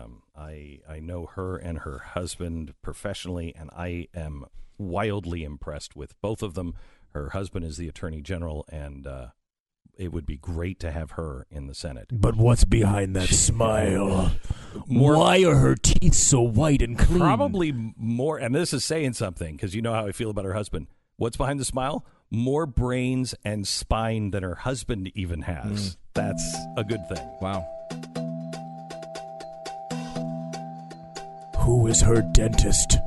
I know her and her husband professionally, and I am wildly impressed with both of them. Her husband is the Attorney General, and it would be great to have her in the Senate. But what's behind that smile? Why are her teeth so white and clean? Probably more, and this is saying something, because you know how I feel about her husband. What's behind the smile? More brains and spine than her husband even has. That's a good thing. Wow. Who is her dentist?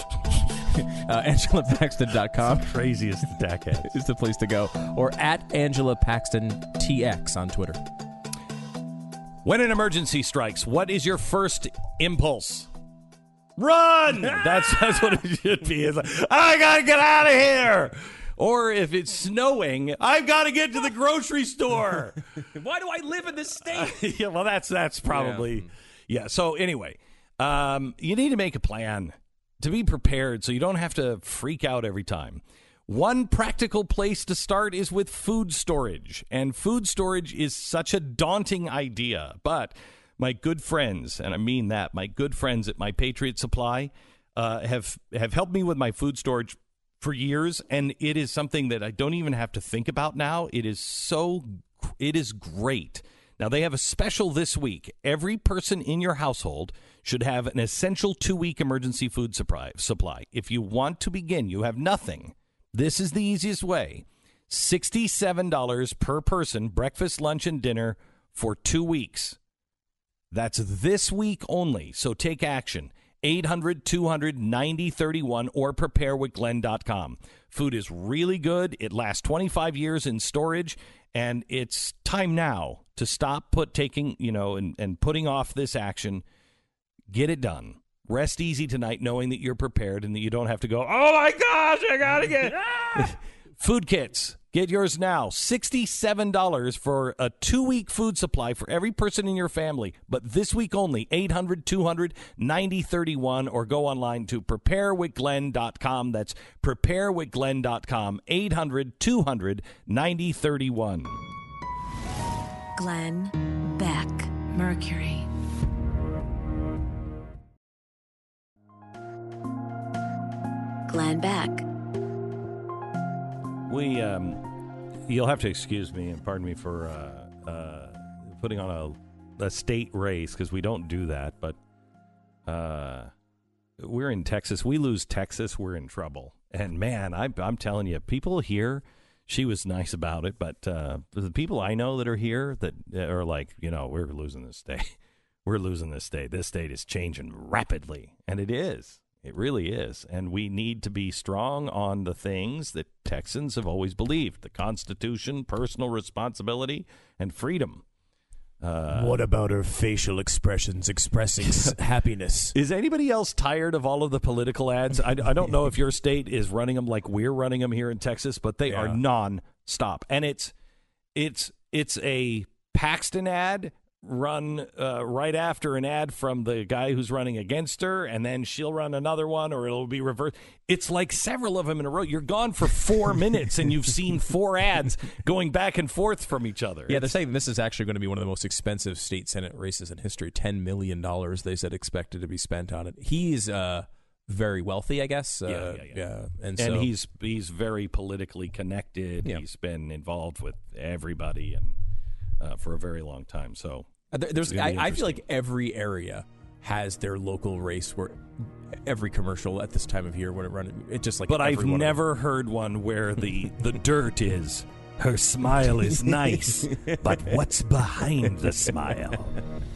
AngelaPaxton.com. Craziest attack ad is the place to go. Or at Angela Paxton TX on Twitter. When an emergency strikes, what is your first impulse? Run! That's what it should be. It's like, I gotta get out of here. Or if it's snowing, I've got to get to the grocery store. Why do I live in this state? Yeah, well, that's probably yeah. So anyway, you need to make a plan to be prepared so you don't have to freak out every time. One practical place to start is with food storage. And food storage is such a daunting idea. But my good friends, and I mean that, my good friends at My Patriot Supply have helped me with my food storage for years. And it is something that I don't even have to think about now. It is great. Now, they have a special this week. Every person in your household should have an essential 2-week emergency food supply. If you want to begin, you have nothing. This is the easiest way. $67 per person, breakfast, lunch, and dinner for 2 weeks. That's this week only. So take action. 800-200-9031 or preparewithglenn.com. Food is really good. It lasts 25 years in storage, and it's time now to stop putting off this action. Get it done. Rest easy tonight knowing that you're prepared and that you don't have to go, oh my gosh, I gotta get food kits. Get yours now. $67 for a 2-week food supply for every person in your family. But this week only, 800-200-9031 or go online to preparewithglenn.com. That's preparewithglenn.com, 800-200-9031. Glenn Beck, Mercury. Glenn Beck. You'll have to excuse me and pardon me for putting on a state race because we don't do that. But we're in Texas. We lose Texas, we're in trouble. And man, I'm telling you, people here. She was nice about it, but the people I know that are here that are like, we're losing this state. We're losing this state. This state is changing rapidly, and it is. It really is. And we need to be strong on the things that Texans have always believed: the Constitution, personal responsibility, and freedom. What about her facial expressions expressing happiness? Is anybody else tired of all of the political ads? I don't know if your state is running them like we're running them here in Texas, but they are non-stop. And it's a Paxton ad run right after an ad from the guy who's running against her, and then she'll run another one, or it'll be reversed. It's like several of them in a row. You're gone for 4 minutes, and you've seen 4 ads going back and forth from each other. Yeah, they're saying this is actually going to be one of the most expensive state Senate races in history. $10 million, they said, expected to be spent on it. He's very wealthy, I guess. Yeah. And he's very politically connected. Yeah. He's been involved with everybody and for a very long time. So I feel like every area has their local race where every commercial at this time of year when it runs, it just like. But I've never heard one where the dirt is her smile is nice, but what's behind the smile?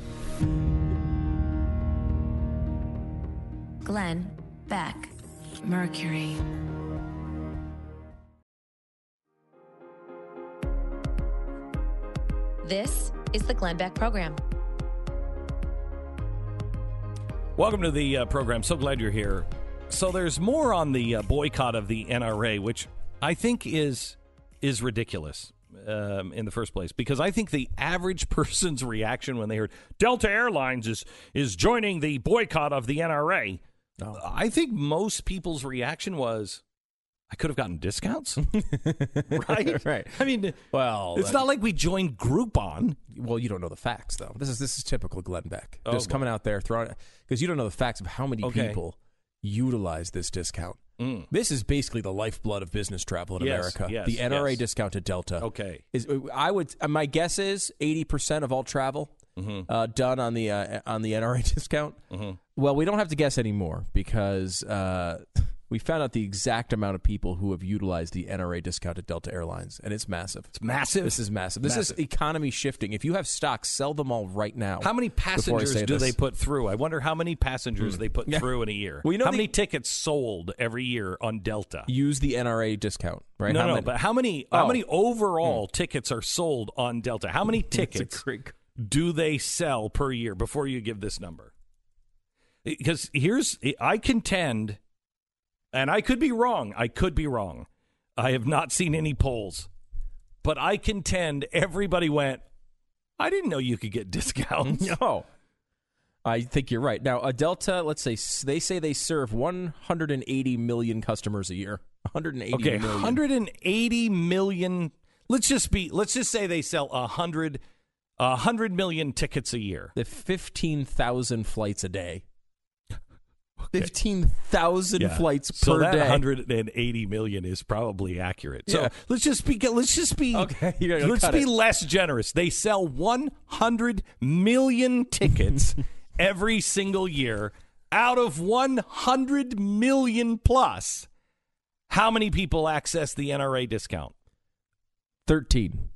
Glenn Beck, Mercury. This is the Glenn Beck Program. Welcome to the program. So glad you're here. So there's more on the boycott of the NRA, which I think is ridiculous in the first place, because I think the average person's reaction when they heard Delta Airlines is joining the boycott of the NRA, I think most people's reaction was, I could have gotten discounts, right? Right. I mean, well, it's not like we joined Groupon. Well, you don't know the facts, though. This is typical Glenn Beck. Just coming out there throwing, because you don't know the facts of how many people utilize this discount. This is basically the lifeblood of business travel in America. Yes, the NRA discount to Delta. Okay. My guess is 80% of all travel done on the NRA discount. Mm-hmm. Well, we don't have to guess anymore because we found out the exact amount of people who have utilized the NRA discount at Delta Airlines, and it's massive. It's massive? This is massive. This is economy shifting. If you have stocks, sell them all right now. How many passengers do they put through? I wonder how many passengers they put through in a year. Well, how many tickets sold every year on Delta? Use the NRA discount, right? But how many overall tickets are sold on Delta? How many tickets do they sell per year before you give this number? Because I contend... And I could be wrong. I have not seen any polls. But I contend everybody went, I didn't know you could get discounts. No. I think you're right. Now, a Delta, let's say, they serve 180 million customers a year. 180 Okay, million. 180 million. Let's just say they sell 100 million tickets a year. The 15,000 flights a day. 15,000 flights so per that day. 180 million is probably accurate. Yeah. So let's just be Okay, you're gonna let's cut be it. less generous. They sell 100 million tickets every single year. Out of 100 million plus, how many people access the NRA discount? 13.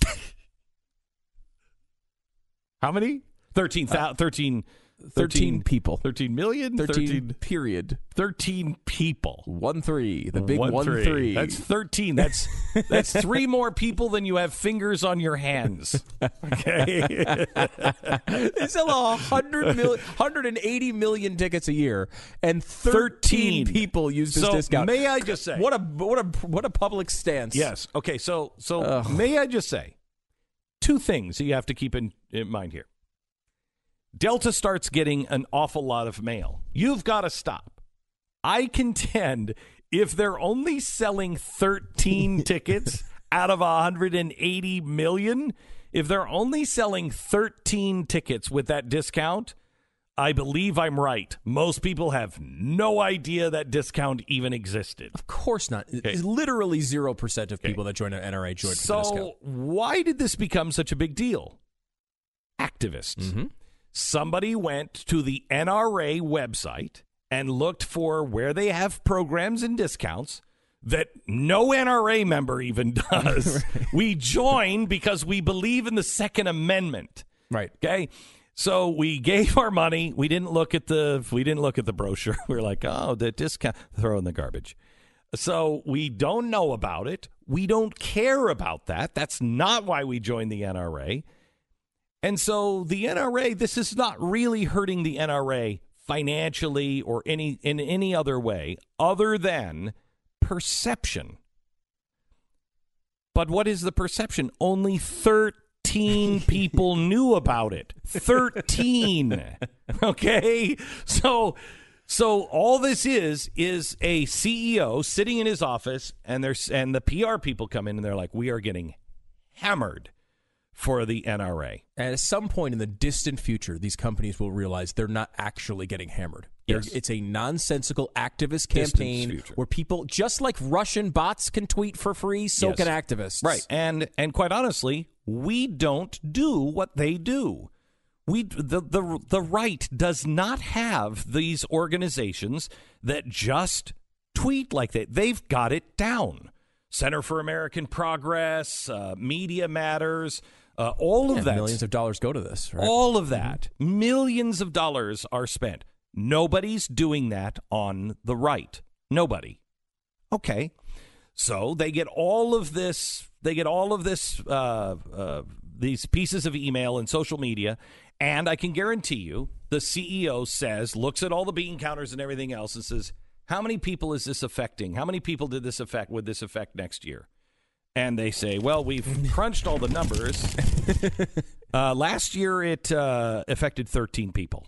How many? 13 people. 13 million? 13 period. 13 people. 1-3. The big 1-3. 1-3. That's 13. That's 3 more people than you have fingers on your hands. Okay. They sell 180 million tickets a year, and 13 people use this discount. May I just say, what a public stance? Yes. Okay. So may I just say, 2 things that you have to keep in mind here. Delta starts getting an awful lot of mail. You've got to stop. I contend if they're only selling 13 tickets out of 180 million, if they're only selling 13 tickets with that discount, I believe I'm right. Most people have no idea that discount even existed. Of course not. Okay. It's literally 0% of people that join an NRA join for the discount. So why did this become such a big deal? Activists. Mm-hmm. Somebody went to the NRA website and looked for where they have programs and discounts that no NRA member even does. Right. We join because we believe in the Second Amendment. Right. Okay. So we gave our money. We didn't look at the brochure. We were like, oh, the discount, throw in the garbage. So we don't know about it. We don't care about that. That's not why we joined the NRA. And so the NRA, this is not really hurting the NRA financially or in any other way other than perception. But what is the perception? Only 13 people knew about it. 13. Okay? So all this is a CEO sitting in his office, and the PR people come in and they're like, we are getting hammered for the NRA. And at some point in the distant future, these companies will realize they're not actually getting hammered. Yes. It's a nonsensical activist campaign where people, just like Russian bots can tweet for free, so Yes. can activists. Right. And quite honestly, we don't do what they do. The right does not have these organizations that just tweet like that. They've got it down. Center for American Progress, Media Matters, all of that. Millions of dollars go to this, right? All of that. Millions of dollars are spent. Nobody's doing that on the right. Nobody. Okay. So they get all of this. They get all of this. These pieces of email and social media, and I can guarantee you, the CEO looks at all the bean counters and everything else, and says, "How many people is this affecting? How many people would this affect next year?" And they say, "Well, we've crunched all the numbers. Last year, it affected 13 people."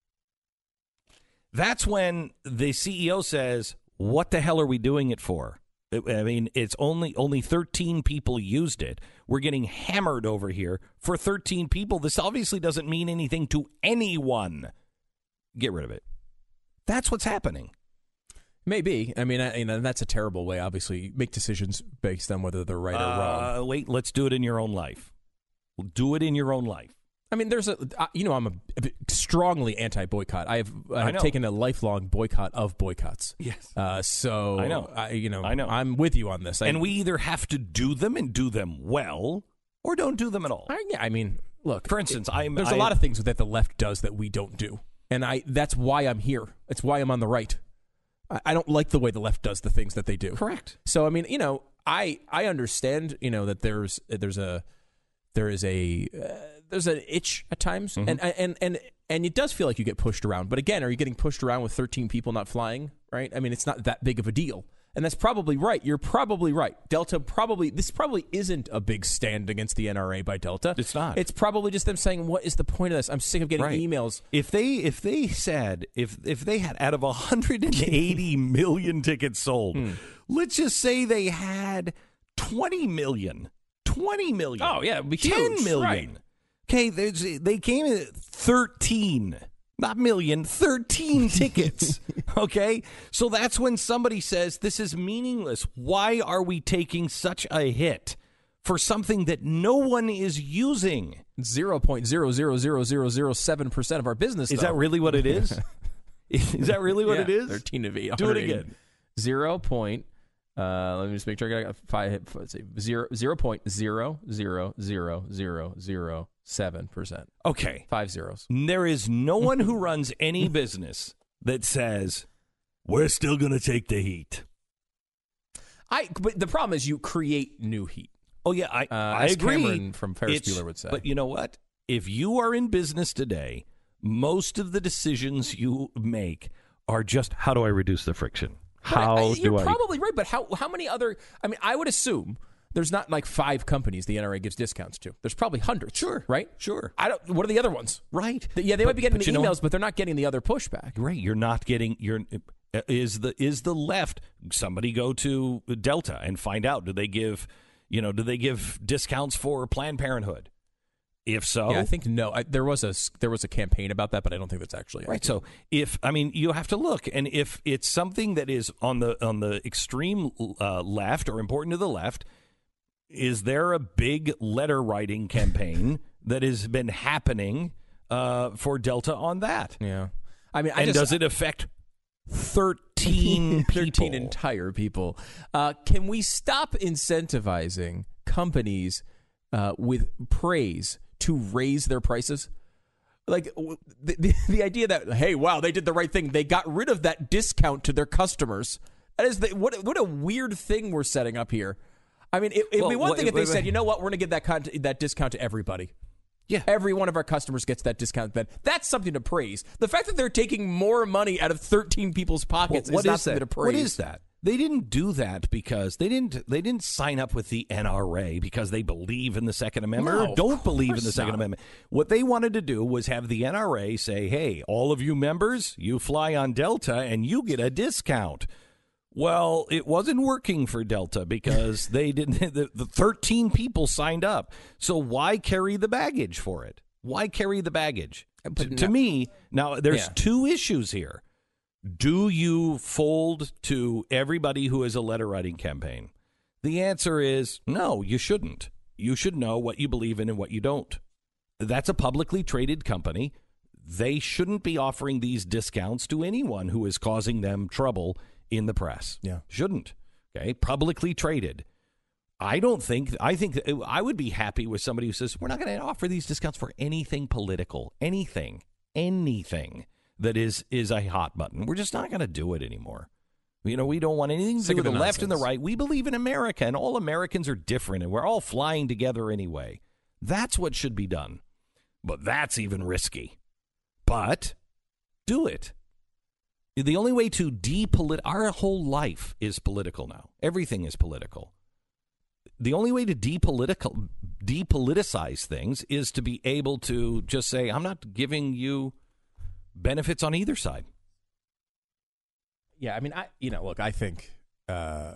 That's when the CEO says, "What the hell are we doing it for? I mean, it's only 13 people used it. We're getting hammered over here for 13 people. This obviously doesn't mean anything to anyone. Get rid of it." That's what's happening. Maybe. I mean, that's a terrible way, obviously. You make decisions based on whether they're right or wrong. Wait, let's do it in your own life. Do it in your own life. I mean, I'm a strongly anti-boycott. I have taken a lifelong boycott of boycotts. Yes. So I know. I know. I'm with you on this. And we either have to do them and do them well, or don't do them at all. I mean, look. For instance, there's a lot of things that the left does that we don't do, and that's why I'm here. It's why I'm on the right. I don't like the way the left does the things that they do. Correct. So I mean, I understand, that there's an itch at times, and it does feel like you get pushed around. But again, are you getting pushed around with 13 people not flying? Right? I mean, it's not that big of a deal. And that's probably right. You're probably right. This probably isn't a big stand against the NRA by Delta. It's not. It's probably just them saying, what is the point of this? I'm sick of getting emails. If they had out of 180 million tickets sold, let's just say they had 20 million. Oh, yeah, it'd be 10 huge. million. Right. Okay, they came in at 13. Not million, 13 tickets. Okay? So that's when somebody says, this is meaningless. Why are we taking such a hit for something that no one is using? 0.00007% of our business, Is though. that really what it is? Is that really what it is? 13 of 8. Do it again. 0. Let me just make sure I got 0.00007%. Okay. 5 zeros. There is no one who runs any business that says, we're still going to take the heat. But the problem is you create new heat. Oh, yeah, I as agree. Cameron from Ferris Bueller would say. But you know what? If you are in business today, most of the decisions you make are just, how do I reduce the friction? You're probably right, but how many other... I mean, I would assume there's not like 5 companies the NRA gives discounts to. There's probably hundreds. Sure. Right? Sure. What are the other ones? Right. Yeah, they might be getting the you know, emails, but they're not getting the other pushback. Right. You're not getting... Is the left... Somebody go to Delta and find out. Do they give discounts for Planned Parenthood? If so, yeah, I think no. There was a campaign about that, but I don't think that's actually right. So you have to look, and if it's something that is on the extreme left or important to the left, is there a big letter writing campaign that has been happening for Delta on that? Yeah, I mean, does it affect 13 people? 13 entire people. Can we stop incentivizing companies with praise to raise their prices? Like the idea that, hey, wow, they did the right thing. They got rid of that discount to their customers. That is what a weird thing we're setting up here. I mean, it'd be one thing if they said, you know what, we're going to give that discount to everybody. Yeah. Every one of our customers gets that discount then. That's something to praise. The fact that they're taking more money out of 13 people's pockets is not something to praise. What is that? They didn't do that because they didn't sign up with the NRA because they believe in the Second Amendment or don't believe in the Second Amendment. What they wanted to do was have the NRA say, hey, all of you members, you fly on Delta and you get a discount. Well, it wasn't working for Delta because they didn't. The 13 people signed up. So why carry the baggage for it? Why carry the baggage? To me, now there's 2 issues here. Do you fold to everybody who has a letter writing campaign? The answer is no, you shouldn't. You should know what you believe in and what you don't. That's a publicly traded company. They shouldn't be offering these discounts to anyone who is causing them trouble in the press. Yeah. Shouldn't. Okay. Publicly traded. I think I would be happy with somebody who says, we're not going to offer these discounts for anything political, anything that is a hot button. We're just not going to do it anymore. We don't want anything to do with the left and the right. We believe in America, and all Americans are different, and we're all flying together anyway. That's what should be done. But that's even risky. But do it. The only way to our whole life is political now. Everything is political. The only way to depoliticize things is to be able to just say, I'm not giving you benefits on either side. Yeah, I mean, look, I think the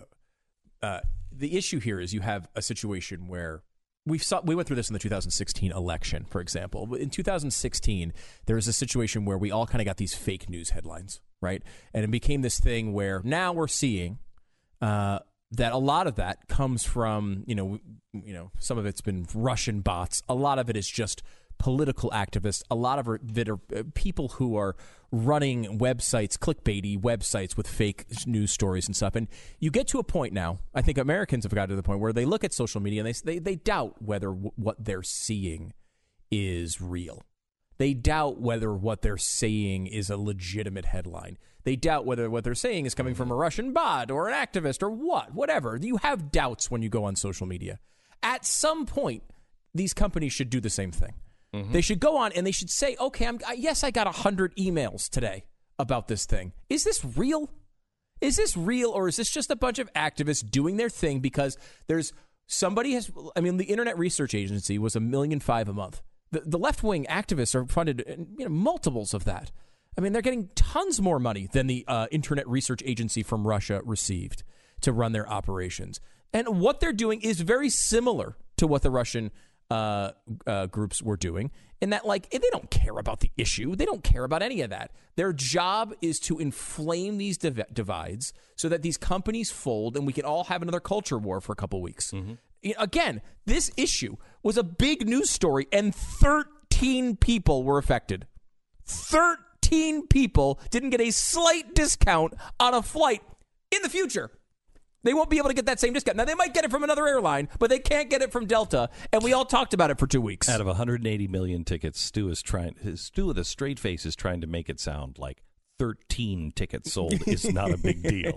issue here is you have a situation where we went through this in the 2016 election, for example. In 2016, there was a situation where we all kind of got these fake news headlines, right? And it became this thing where now we're seeing that a lot of that comes from, some of it's been Russian bots. A lot of it is just political activists. A lot of it are people who are running websites, clickbaity websites with fake news stories and stuff. And you get to a point now, I think Americans have got to the point where they look at social media and they doubt whether what they're seeing is real. They doubt whether what they're saying is a legitimate headline. They doubt whether what they're saying is coming from a Russian bot or an activist or whatever. You have doubts when you go on social media. At some point, these companies should do the same thing. Mm-hmm. They should go on and they should say, okay, I got 100 emails today about this thing. Is this real? Is this real, or is this just a bunch of activists doing their thing because there's somebody has? I mean, the Internet Research Agency was $1.5 million a month. The left-wing activists are funded, multiples of that. I mean, they're getting tons more money than the Internet Research Agency from Russia received to run their operations. And what they're doing is very similar to what the Russian groups were doing, in that, like, they don't care about the issue. They don't care about any of that. Their job is to inflame these divides so that these companies fold and we can all have another culture war for a couple weeks. Again, this issue was a big news story, and 13 people were affected. 13 people didn't get a slight discount on a flight in the future. They won't be able to get that same discount. Now, they might get it from another airline, but they can't get it from Delta, and we all talked about it for 2 weeks. Out of 180 million tickets, Stu with a straight face is trying to make it sound like 13 tickets sold is not a big deal.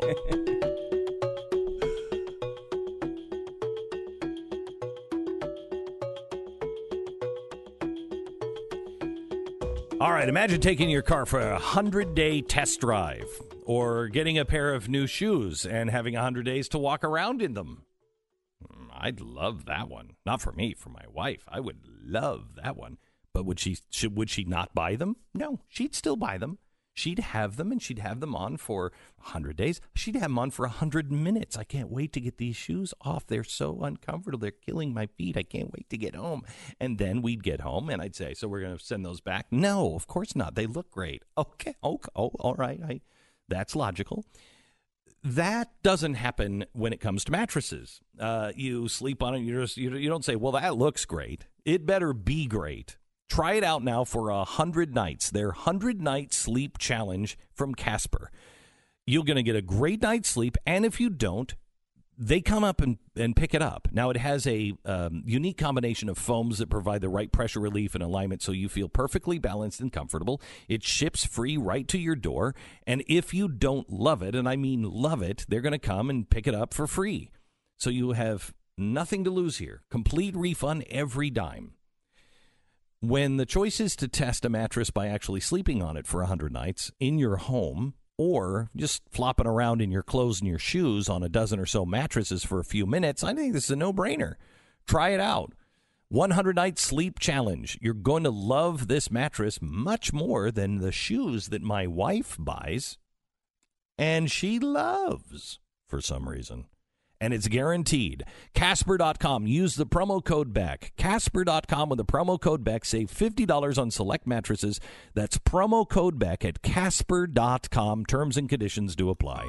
All right, imagine taking your car for a 100-day test drive, or getting a pair of new shoes and having 100 days to walk around in them. I'd love that one. Not for me, for my wife. I would love that one. But would she not buy them? No, she'd still buy them. She'd have them, and she'd have them on for 100 days. She'd have them on for 100 minutes. I can't wait to get these shoes off. They're so uncomfortable. They're killing my feet. I can't wait to get home. And then we'd get home, and I'd say, so we're going to send those back? No, of course not. They look great. Okay. Oh, all right. That's logical. That doesn't happen when it comes to mattresses. You sleep on it. You don't say, well, that looks great. It better be great. Try it out now for 100 nights. Their 100-night sleep challenge from Casper. You're going to get a great night's sleep, and if you don't, they come up and pick it up. Now, it has a unique combination of foams that provide the right pressure relief and alignment so you feel perfectly balanced and comfortable. It ships free right to your door, and if you don't love it, and I mean love it, they're going to come and pick it up for free. So you have nothing to lose here. Complete refund every dime. When the choice is to test a mattress by actually sleeping on it for 100 nights in your home, or just flopping around in your clothes and your shoes on a dozen or so mattresses for a few minutes, I think this is a no-brainer. Try it out. 100-night sleep challenge. You're going to love this mattress much more than the shoes that my wife buys, and she loves for some reason. And it's guaranteed. Casper.com. Use the promo code BECK. Casper.com with the promo code BECK. Save $50 on select mattresses. That's promo code BECK at Casper.com. Terms and conditions do apply.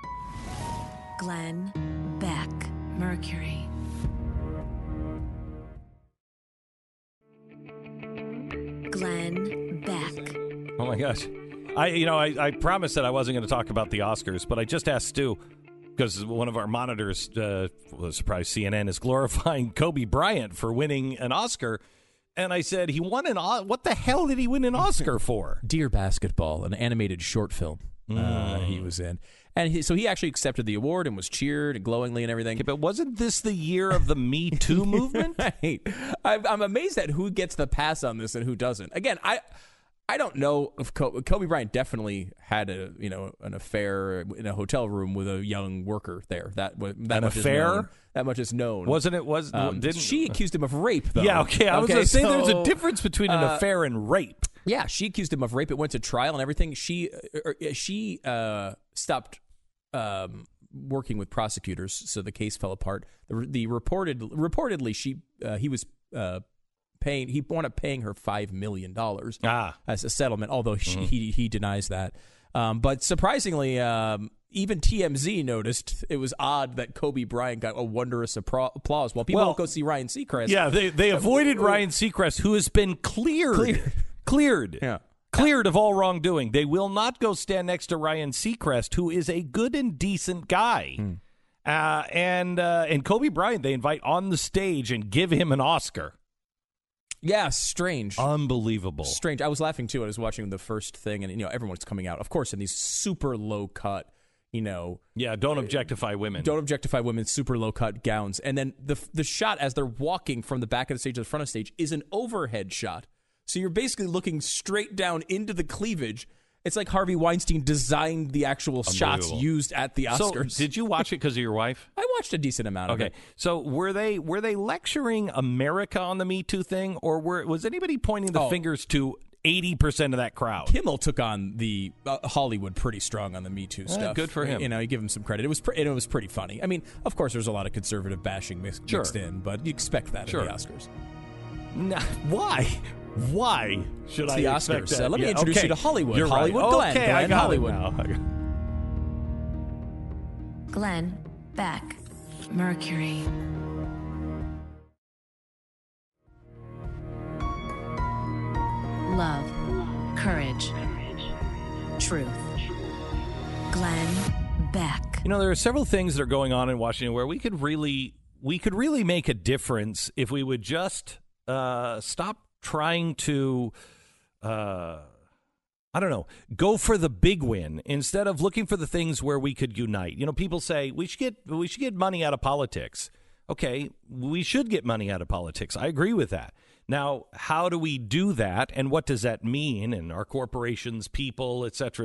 Glenn Beck, Mercury. Glenn Beck. Oh, my gosh. I promised that I wasn't going to talk about the Oscars, but I just asked Stu, because one of our monitors, was surprised CNN is glorifying Kobe Bryant for winning an Oscar. And I said, he won what the hell did he win an Oscar for? Dear Basketball, an animated short film he was in. And so he actually accepted the award and was cheered and glowingly and everything. Okay, but wasn't this the year of the Me Too movement? Right. I'm amazed at who gets the pass on this and who doesn't. Again, I don't know if Kobe Bryant definitely had an affair in a hotel room with a young worker there. That an affair? That much is known. Wasn't it? Didn't she accused him of rape? Though. Yeah, okay. I was going to say there's a difference between an affair and rape. Yeah, she accused him of rape. It went to trial and everything. She stopped working with prosecutors, so the case fell apart. Reportedly he was. He wound up paying her $5 million as a settlement, although he denies that. But surprisingly, even TMZ noticed it was odd that Kobe Bryant got a wondrous applause while people don't go see Ryan Seacrest. Yeah, they avoided Ryan Seacrest, who has been cleared. Yeah. Cleared of all wrongdoing. They will not go stand next to Ryan Seacrest, who is a good and decent guy. And Kobe Bryant, they invite on the stage and give him an Oscar. Yeah, strange. Unbelievable. Strange. I was laughing, too. I was watching the first thing, and, everyone's coming out, of course, in these super low-cut, Yeah, don't objectify women. Don't objectify women, super low-cut gowns. And then the shot as they're walking from the back of the stage to the front of the stage is an overhead shot. So you're basically looking straight down into the cleavage, It's like Harvey Weinstein designed the actual shots Unbelievable. used at the Oscars. So, did you watch it because of your wife? I watched a decent amount of it. Okay, so were they lecturing America on the Me Too thing, or was anybody pointing the fingers to 80% of that crowd? Kimmel took on the Hollywood pretty strong on the Me Too stuff. Good for him. You know, you give him some credit. It was pretty funny. I mean, of course, there's a lot of conservative bashing mixed in, but you expect that in the Oscars. Why? Why should It's I the expect Oscars. that? Let me introduce you to Hollywood. You're Hollywood right. Glenn. Okay, Glenn I got Hollywood. it now. Glenn Beck, Mercury. Love, courage, truth. Glenn Beck. You know, there are several things that are going on in Washington where we could really make a difference if we would just stop trying to, go for the big win instead of looking for the things where we could unite. You know, people say we should get money out of politics. Okay, we should get money out of politics. I agree with that. Now, how do we do that, and what does that mean? And our corporations, people, et cetera,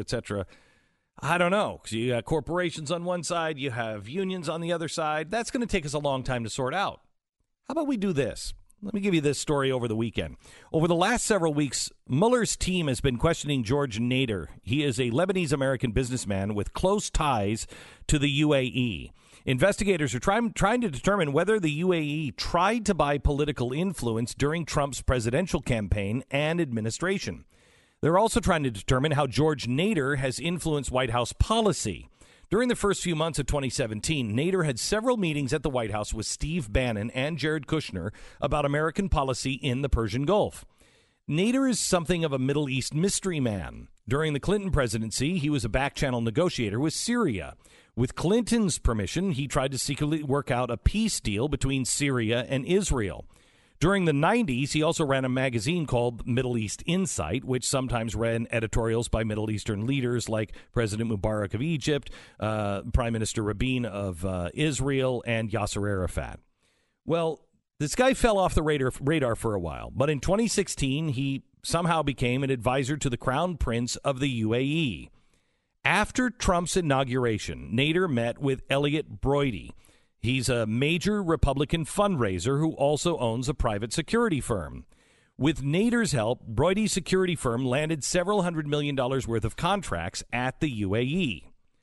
I don't know. Because you got corporations on one side, you have unions on the other side. That's going to take us a long time to sort out. How about we do this? Let me give you this story over the weekend. Over the last several weeks, Mueller's team has been questioning George Nader. He is a Lebanese-American businessman with close ties to the UAE. Investigators are trying to determine whether the UAE tried to buy political influence during Trump's presidential campaign and administration. They're also trying to determine how George Nader has influenced White House policy. During the first few months of 2017, Nader had several meetings at the White House with Steve Bannon and Jared Kushner about American policy in the Persian Gulf. Nader is something of a Middle East mystery man. During the Clinton presidency, he was a back-channel negotiator with Syria. With Clinton's permission, he tried to secretly work out a peace deal between Syria and Israel. During the 90s, he also ran a magazine called Middle East Insight, which sometimes ran editorials by Middle Eastern leaders like President Mubarak of Egypt, Prime Minister Rabin of Israel, and Yasser Arafat. Well, this guy fell off the radar for a while, but in 2016, he somehow became an advisor to the Crown Prince of the UAE. After Trump's inauguration, Nader met with Elliot Broidy. He's a major Republican fundraiser who also owns a private security firm. With Nader's help, Broidy's security firm landed several $100 million worth of contracts at the UAE.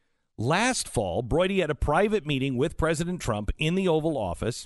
Last fall, Broidy had a private meeting with President Trump in the Oval Office.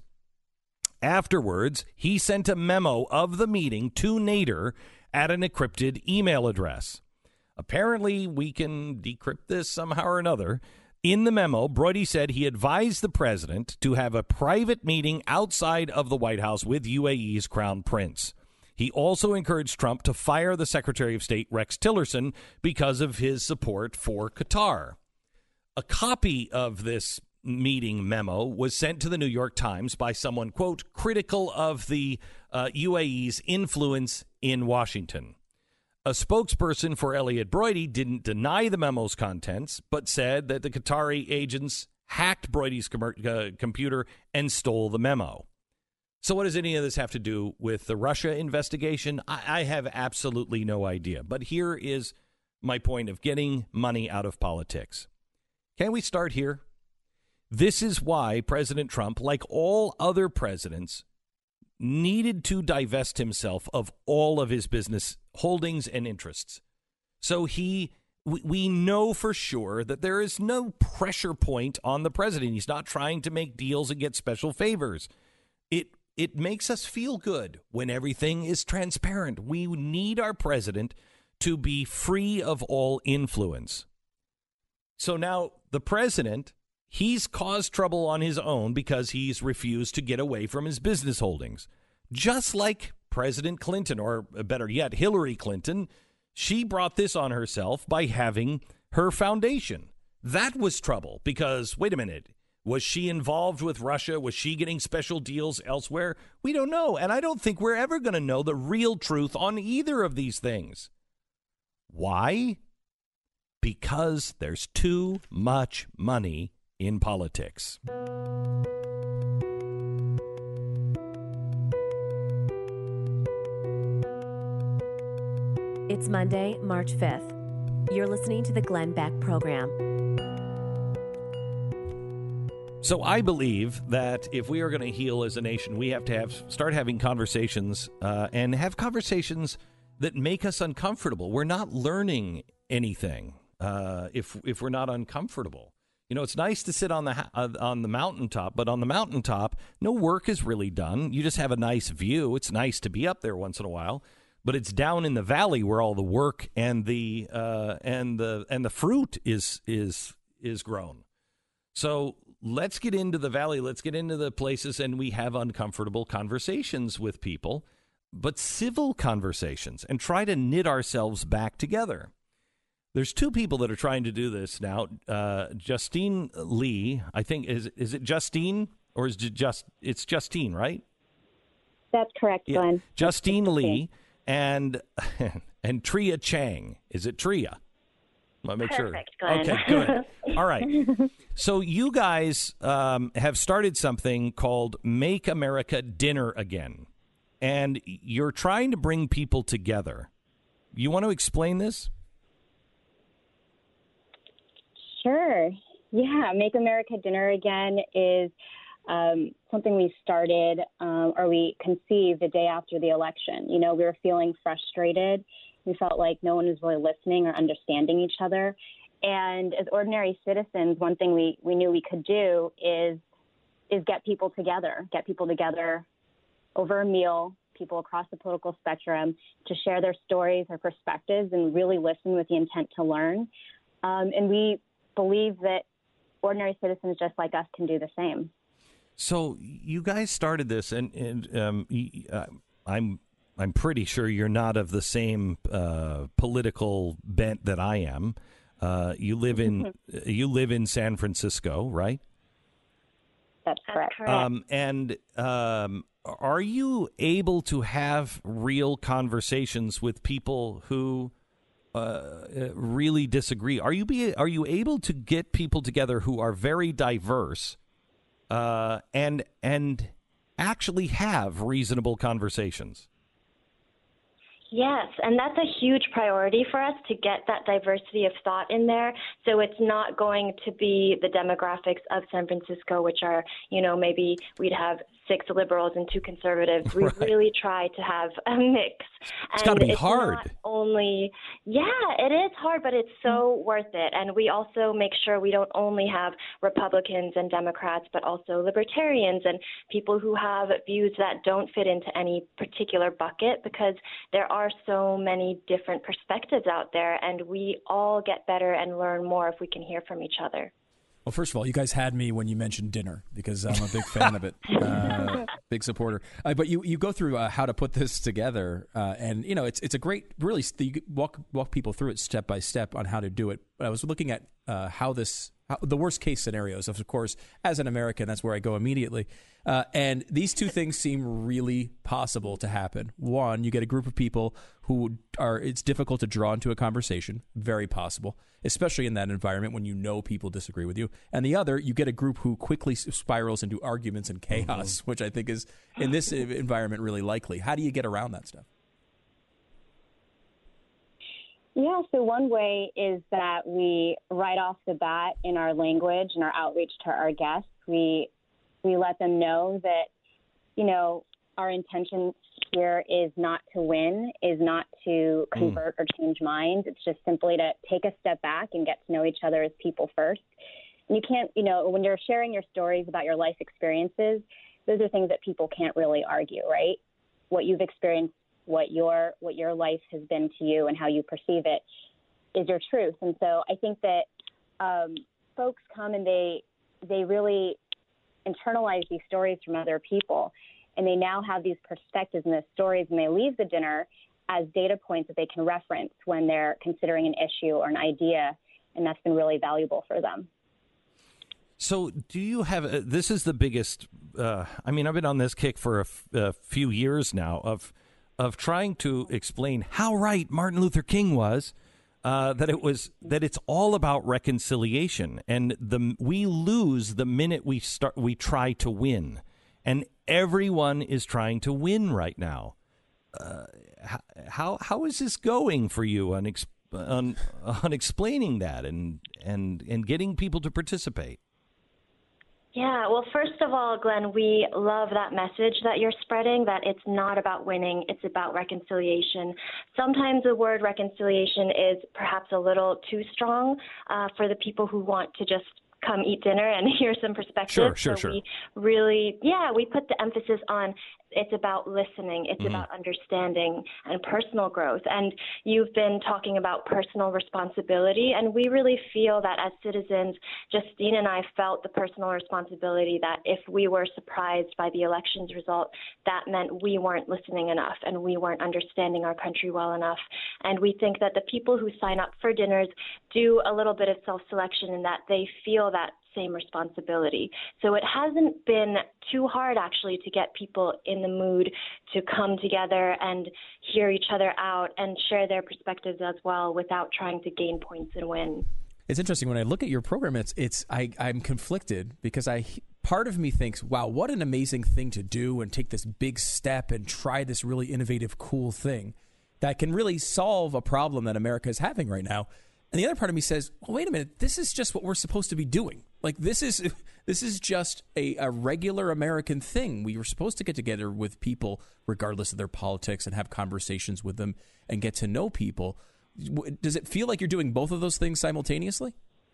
Afterwards, he sent a memo of the meeting to Nader at an encrypted email address. Apparently, we can decrypt this somehow or another. In the memo, Broidy said he advised the president to have a private meeting outside of the White House with UAE's Crown Prince. He also encouraged Trump to fire the Secretary of State, Rex Tillerson, because of his support for Qatar. A copy of this meeting memo was sent to the New York Times by someone, quote, critical of the UAE's influence in Washington. A spokesperson for Elliot Broidy didn't deny the memo's contents, but said that the Qatari agents hacked Broidy's computer and stole the memo. So what does any of this have to do with the Russia investigation? I have absolutely no idea. But here is my point of getting money out of politics. Can we start here? This is why President Trump, like all other presidents, needed to divest himself of all of his business holdings and interests. So we know for sure that there is no pressure point on the president. He's not trying to make deals and get special favors. It makes us feel good when everything is transparent. We need our president to be free of all influence. So now the president, he's caused trouble on his own because he's refused to get away from his business holdings. Just like President Clinton, or better yet, Hillary Clinton, she brought this on herself by having her foundation. That was trouble because, wait a minute, was she involved with Russia? Was she getting special deals elsewhere? We don't know, and I don't think we're ever going to know the real truth on either of these things. Why? Because there's too much money in politics. It's Monday, March 5th. You're listening to the Glenn Beck Program. So I believe that if we are going to heal as a nation, we have to start having conversations and have conversations that make us uncomfortable. We're not learning anything if we're not uncomfortable. You know, it's nice to sit on the mountaintop, but on the mountaintop, no work is really done. You just have a nice view. It's nice to be up there once in a while, but it's down in the valley where all the work and the fruit is grown. So let's get into the valley. Let's get into the places, and we have uncomfortable conversations with people, but civil conversations, and try to knit ourselves back together. There's two people that are trying to do this now. Justine Lee, I think, is it Justine or is it it's Justine, right? That's correct, Glenn. Yeah. Justine Lee and Tria Chang. Is it Tria? I'll make Perfect, sure. Glenn. Okay, good. All right. So you guys have started something called Make America Dinner Again, and you're trying to bring people together. You want to explain this? Sure. Yeah, Make America Dinner Again is something we started or we conceived the day after the election. You know, we were feeling frustrated. We felt like no one was really listening or understanding each other. And as ordinary citizens, one thing we knew we could do is get people together over a meal, people across the political spectrum, to share their stories or perspectives and really listen with the intent to learn. And we believe that ordinary citizens just like us can do the same. So you guys started this, and I'm pretty sure you're not of the same political bent that I am. You live in San Francisco, right? That's correct. And are you able to have real conversations with people who really disagree? Are you able to get people together who are very diverse and actually have reasonable conversations? Yes, and that's a huge priority for us, to get that diversity of thought in there. So it's not going to be the demographics of San Francisco, which are, maybe we'd have 6 liberals and 2 conservatives. We really try to have a mix. It's got to be hard. It is hard, but it's so worth it. And we also make sure we don't only have Republicans and Democrats, but also libertarians and people who have views that don't fit into any particular bucket, because there are so many different perspectives out there, and we all get better and learn more if we can hear from each other. Well, first of all, you guys had me when you mentioned dinner, because I'm a big fan of it, big supporter. But you go through how to put this together, and it's a great, really, you walk people through it step by step on how to do it. But I was looking at how the worst case scenarios, of course, as an American, that's where I go immediately. And these two things seem really possible to happen. One, you get a group of people who it's difficult to draw into a conversation, very possible, especially in that environment when people disagree with you. And the other, you get a group who quickly spirals into arguments and chaos, which I think is, in this environment, really likely. How do you get around that stuff? Yeah, so one way is that we, right off the bat in our language and our outreach to our guests, we let them know that, our intention here is not to win, is not to convert or change minds. It's just simply to take a step back and get to know each other as people first. And you can't, when you're sharing your stories about your life experiences, those are things that people can't really argue, right? What you've experienced, what your life has been to you and how you perceive it is your truth. And so I think that folks come and they really internalize these stories from other people, and they now have these perspectives and these stories, and they leave the dinner as data points that they can reference when they're considering an issue or an idea, and that's been really valuable for them. So do you have this is the biggest I've been on this kick for a few years now of trying to explain how right Martin Luther King was, that it's all about reconciliation, and we lose the minute we try to win, and everyone is trying to win right now. How is this going for you on explaining that and getting people to participate? Yeah, well, first of all, Glenn, we love that message that you're spreading, that it's not about winning, it's about reconciliation. Sometimes the word reconciliation is perhaps a little too strong for the people who want to just come eat dinner and hear some perspective. Sure. We really, we put the emphasis on it's about listening, it's about understanding and personal growth. And you've been talking about personal responsibility, and we really feel that as citizens, Justine and I felt the personal responsibility that if we were surprised by the election's result, that meant we weren't listening enough and we weren't understanding our country well enough. And we think that the people who sign up for dinners do a little bit of self-selection in that they feel that same responsibility. So it hasn't been too hard, actually, to get people in the mood to come together and hear each other out and share their perspectives as well without trying to gain points and win. It's interesting when I look at your program. I'm conflicted because part of me thinks, wow, what an amazing thing to do and take this big step and try this really innovative, cool thing that can really solve a problem that America is having right now. And the other part of me says, well, wait a minute, this is just what we're supposed to be doing. Like, this is just a regular American thing. We were supposed to get together with people, regardless of their politics, and have conversations with them and get to know people. Does it feel like you're doing both of those things simultaneously?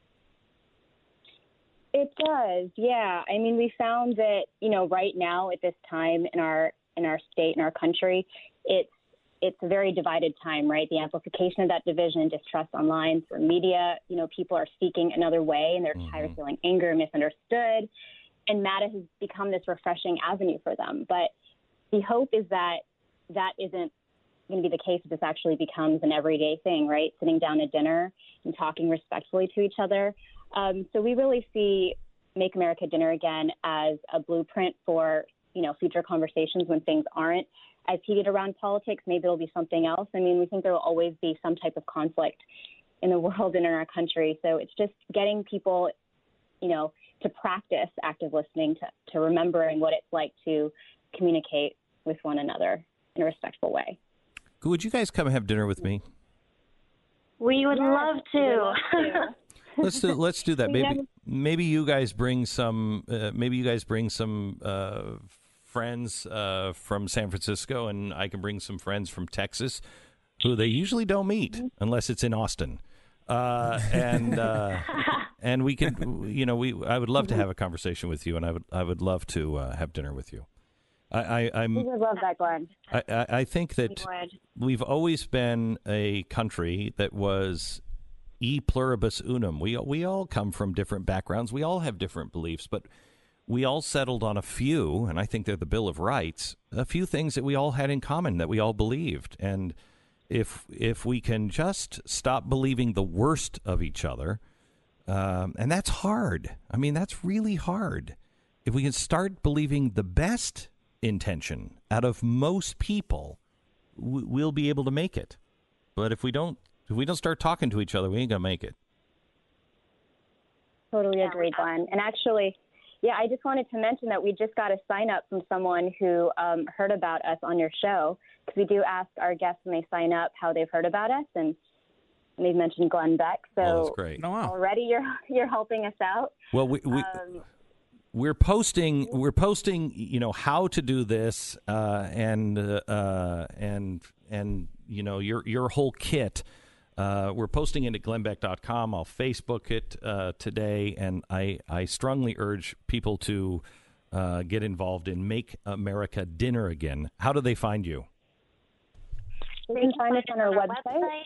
It does, yeah. I mean, we found that, right now at this time in our state, in our country, it's a very divided time, right? The amplification of that division and distrust online through media, people are speaking another way and they're tired of feeling anger, misunderstood. And MATA has become this refreshing avenue for them. But the hope is that that isn't going to be the case if this actually becomes an everyday thing, right? Sitting down at dinner and talking respectfully to each other. So we really see Make America Dinner Again as a blueprint for, future conversations when things aren't as heated around politics. Maybe it'll be something else. I mean, we think there will always be some type of conflict in the world and in our country. So it's just getting people, to practice active listening, to remembering what it's like to communicate with one another in a respectful way. Would you guys come have dinner with me? We would love to. Let's do that. Maybe you guys bring some. Friends from San Francisco, and I can bring some friends from Texas, who they usually don't meet unless it's in Austin. And we can, I would love to have a conversation with you, and I would love to have dinner with you. We would love that, Glenn. I think that we've always been a country that was e pluribus unum. We all come from different backgrounds. We all have different beliefs, but we all settled on a few, and I think they're the Bill of Rights, a few things that we all had in common, that we all believed. And if we can just stop believing the worst of each other, and that's hard. I mean, that's really hard. If we can start believing the best intention out of most people, we'll be able to make it. But if we don't start talking to each other, we ain't gonna make it. Totally agree, Glenn. And actually, I just wanted to mention that we just got a sign up from someone who heard about us on your show, because we do ask our guests when they sign up how they've heard about us, and they've mentioned Glenn Beck. So that's great. Already you're helping us out. Well, we're posting, how to do this, and your whole kit. We're posting it at glennbeck.com. I'll Facebook it today, and I strongly urge people to get involved in Make America Dinner Again. How do they find you? You can find us on our website.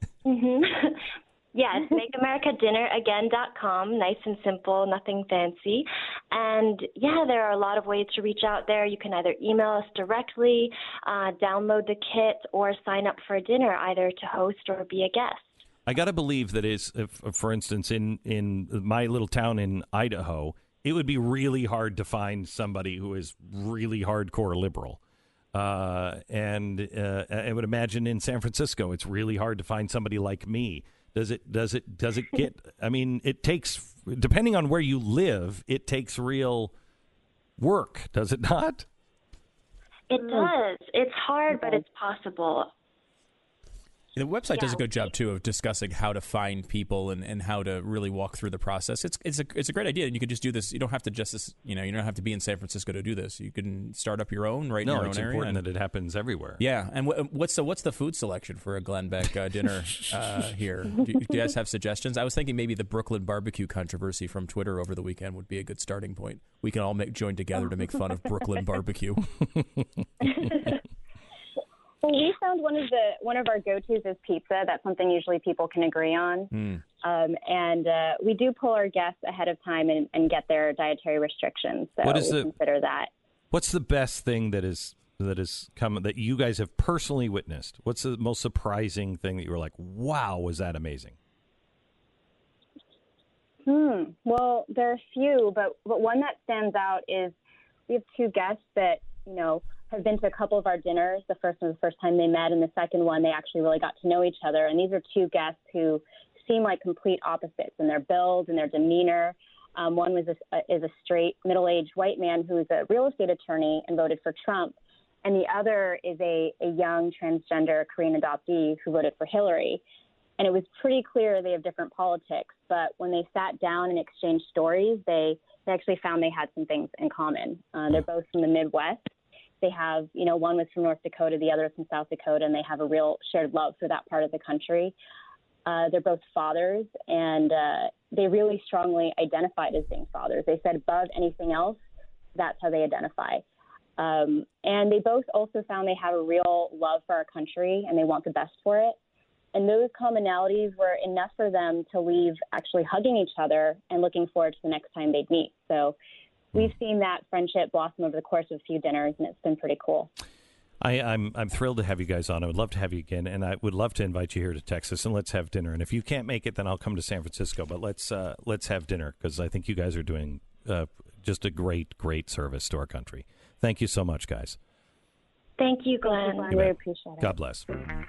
Yes, makeamericadinneragain.com. Nice and simple, nothing fancy. And there are a lot of ways to reach out there. You can either email us directly, download the kit, or sign up for a dinner, either to host or be a guest. I got to believe that is, for instance, in my little town in Idaho, it would be really hard to find somebody who is really hardcore liberal. And I would imagine in San Francisco, it's really hard to find somebody like me. Does it get, I mean, it takes, depending on where you live, it takes real work, does it not? It does. It's hard, but it's possible. The website does a good job too of discussing how to find people and how to really walk through the process. It's a great idea, and you could just do this. You don't have to you don't have to be in San Francisco to do this. You can start up your own in your own area. It's important that it happens everywhere. Yeah, and what's the food selection for a Glenn Beck dinner here? Do you guys have suggestions? I was thinking maybe the Brooklyn barbecue controversy from Twitter over the weekend would be a good starting point. We can all join together to make fun of Brooklyn barbecue. Well, we found one of our go-tos is pizza. That's something usually people can agree on. And we do pull our guests ahead of time and get their dietary restrictions. So consider that. What's the best thing that is come that you guys have personally witnessed? What's the most surprising thing that you were like, wow, was that amazing? Well, there are a few, but one that stands out is we have two guests that, have been to a couple of our dinners. The first one was the first time they met, and the second one they actually really got to know each other. And these are two guests who seem like complete opposites in their build and their demeanor. One is a straight, middle-aged white man who is a real estate attorney and voted for Trump, and the other is a young transgender Korean adoptee who voted for Hillary. And it was pretty clear they have different politics, but when they sat down and exchanged stories, they actually found they had some things in common. They're both from the Midwest. They have, one was from North Dakota, the other from South Dakota, and they have a real shared love for that part of the country. They're both fathers, and they really strongly identified as being fathers. They said above anything else, that's how they identify. And they both also found they have a real love for our country, and they want the best for it. And those commonalities were enough for them to leave actually hugging each other and looking forward to the next time they'd meet. So we've seen that friendship blossom over the course of a few dinners, and it's been pretty cool. I'm thrilled to have you guys on. I would love to have you again, and I would love to invite you here to Texas, and let's have dinner. And if you can't make it, then I'll come to San Francisco. But let's have dinner, because I think you guys are doing just a great service to our country. Thank you so much, guys. Thank you, Glenn. I really appreciate it. God bless.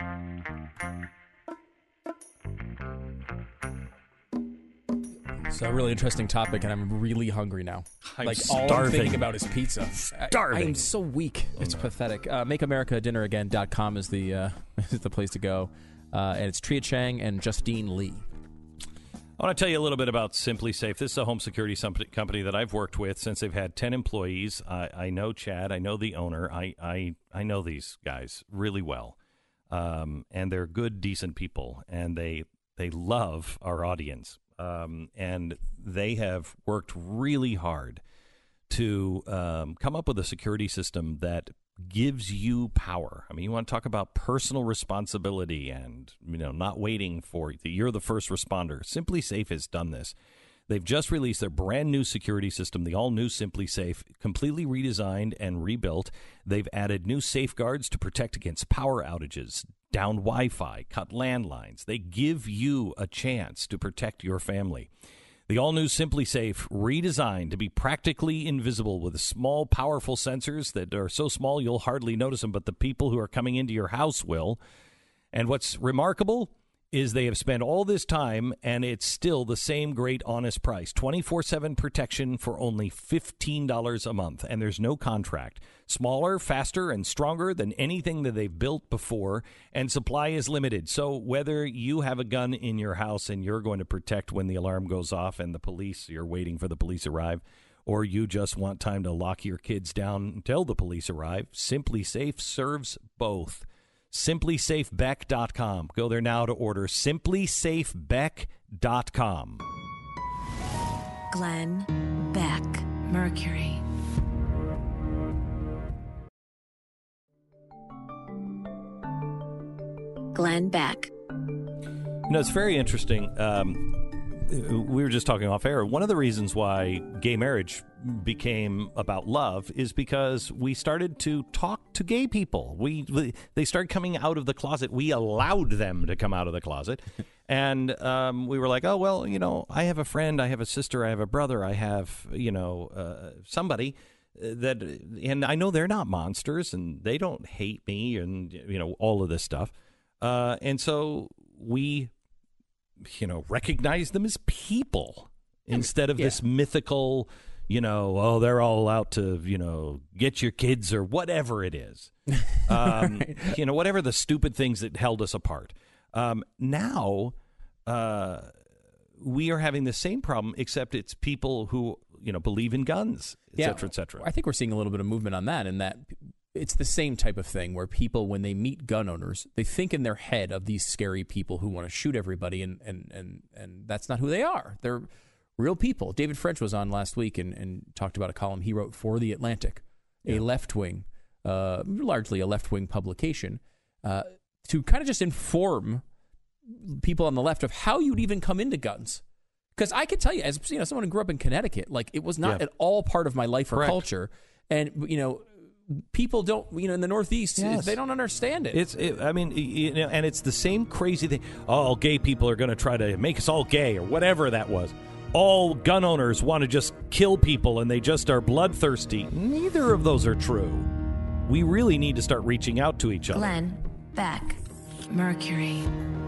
So a really interesting topic, and I'm really hungry now. I'm all I'm thinking about is pizza. Starving. I'm so weak. It's pathetic. MakeAmericaDinnerAgain.com is the place to go. And it's Tria Chang and Justine Lee. I want to tell you a little bit about Simply Safe. This is a home security company that I've worked with since they've had 10 employees. I know Chad. I know the owner. I know these guys really well. And they're good, decent people. And they love our audience. And they have worked really hard to come up with a security system that gives you power. I mean, you want to talk about personal responsibility and, not waiting for you're the first responder. Simply Safe has done this. They've just released their brand new security system, the all-new Simply Safe, completely redesigned and rebuilt. They've added new safeguards to protect against power outages, down Wi-Fi, cut landlines. They give you a chance to protect your family. The all-new Simply Safe, redesigned to be practically invisible with small, powerful sensors that are so small you'll hardly notice them, but the people who are coming into your house will. And what's remarkable is they have spent all this time, and it's still the same great, honest price. 24/7 protection for only $15 a month, and there's no contract. Smaller, faster, and stronger than anything that they've built before, and supply is limited. So whether you have a gun in your house and you're going to protect when the alarm goes off and you're waiting for the police arrive, or you just want time to lock your kids down until the police arrive, Simply Safe serves both. SimplySafeBeck.com. Go there now to order. SimplySafeBeck.com. Glenn Beck, Mercury. Glenn Beck. It's very interesting. We were just talking off air. One of the reasons why gay marriage became about love is because we started to talk to gay people. They started coming out of the closet. We allowed them to come out of the closet. And we were like, oh, well, I have a friend, I have a sister, I have a brother, I have, somebody that, and I know they're not monsters and they don't hate me and, all of this stuff. And so we recognize them as people instead of this mythical, they're all out to, get your kids or whatever it is. Whatever the stupid things that held us apart. Now we are having the same problem, except it's people who believe in guns, et cetera, et cetera. I think we're seeing a little bit of movement on that, and that it's the same type of thing where people, when they meet gun owners, they think in their head of these scary people who want to shoot everybody, and that's not who they are. They're real people. David French was on last week and talked about a column he wrote for The Atlantic, a left-wing, largely a left-wing publication, to kind of just inform people on the left of how you'd even come into guns. Because I can tell you, as someone who grew up in Connecticut, like it was not at all part of my life or culture, and people don't, in the Northeast, they don't understand it. And it's the same crazy thing. Oh, gay people are going to try to make us all gay or whatever that was. All gun owners want to just kill people and they just are bloodthirsty. Neither of those are true. We really need to start reaching out to each other. Glenn Beck, Mercury.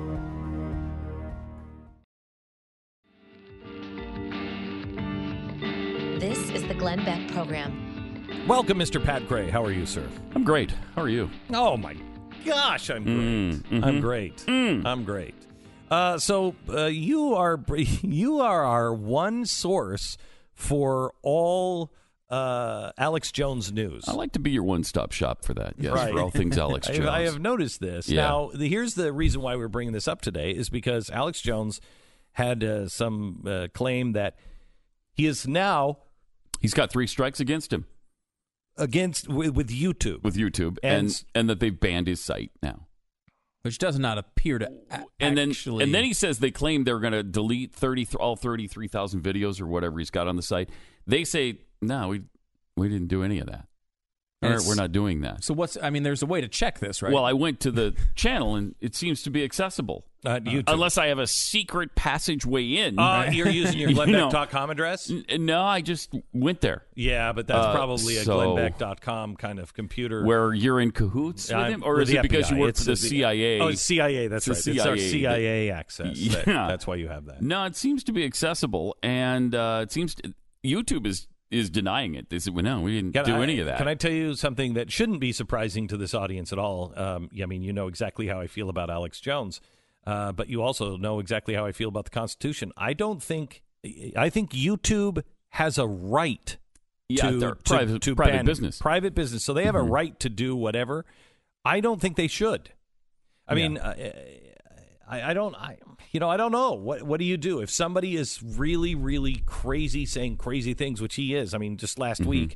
This is the Glenn Beck Program. Welcome, Mr. Pat Gray. How are you, sir? I'm great. How are you? Oh, my gosh, I'm great. Mm-hmm. I'm great. I'm great. So you are our one source for all Alex Jones news. I like to be your one-stop shop for that. Yes, right. For all things Alex Jones. I have noticed this. Yeah. Now, here's the reason why we're bringing this up today is because Alex Jones had some claim that he is now... He's got 3 strikes against him. With YouTube. With YouTube. And that they've banned his site now. Which does not appear to actually... And then he says they claim they're going to delete all 33,000 videos or whatever he's got on the site. They say, no, we didn't do any of that. We're not doing that. So there's a way to check this, right? Well, I went to the channel, and it seems to be accessible. YouTube. Unless I have a secret passageway in. You're using your GlennBeck.com address? No, I just went there. Yeah, but that's probably a GlennBeck.com kind of computer. Where you're in cahoots with him? Or is it because you work for the CIA? Oh, it's CIA, that's right. CIA. It's our CIA access. Yeah. That's why you have that. No, it seems to be accessible, and it seems YouTube is denying it. They said, well, no, we didn't do any of that. Can I tell you something that shouldn't be surprising to this audience at all? You know exactly how I feel about Alex Jones, but you also know exactly how I feel about the Constitution. I think YouTube has a right to private business. Private business. So they have a right to do whatever. I don't think they should. I mean, I don't know. What do you do if somebody is really, really crazy, saying crazy things, which he is? I mean, just last week,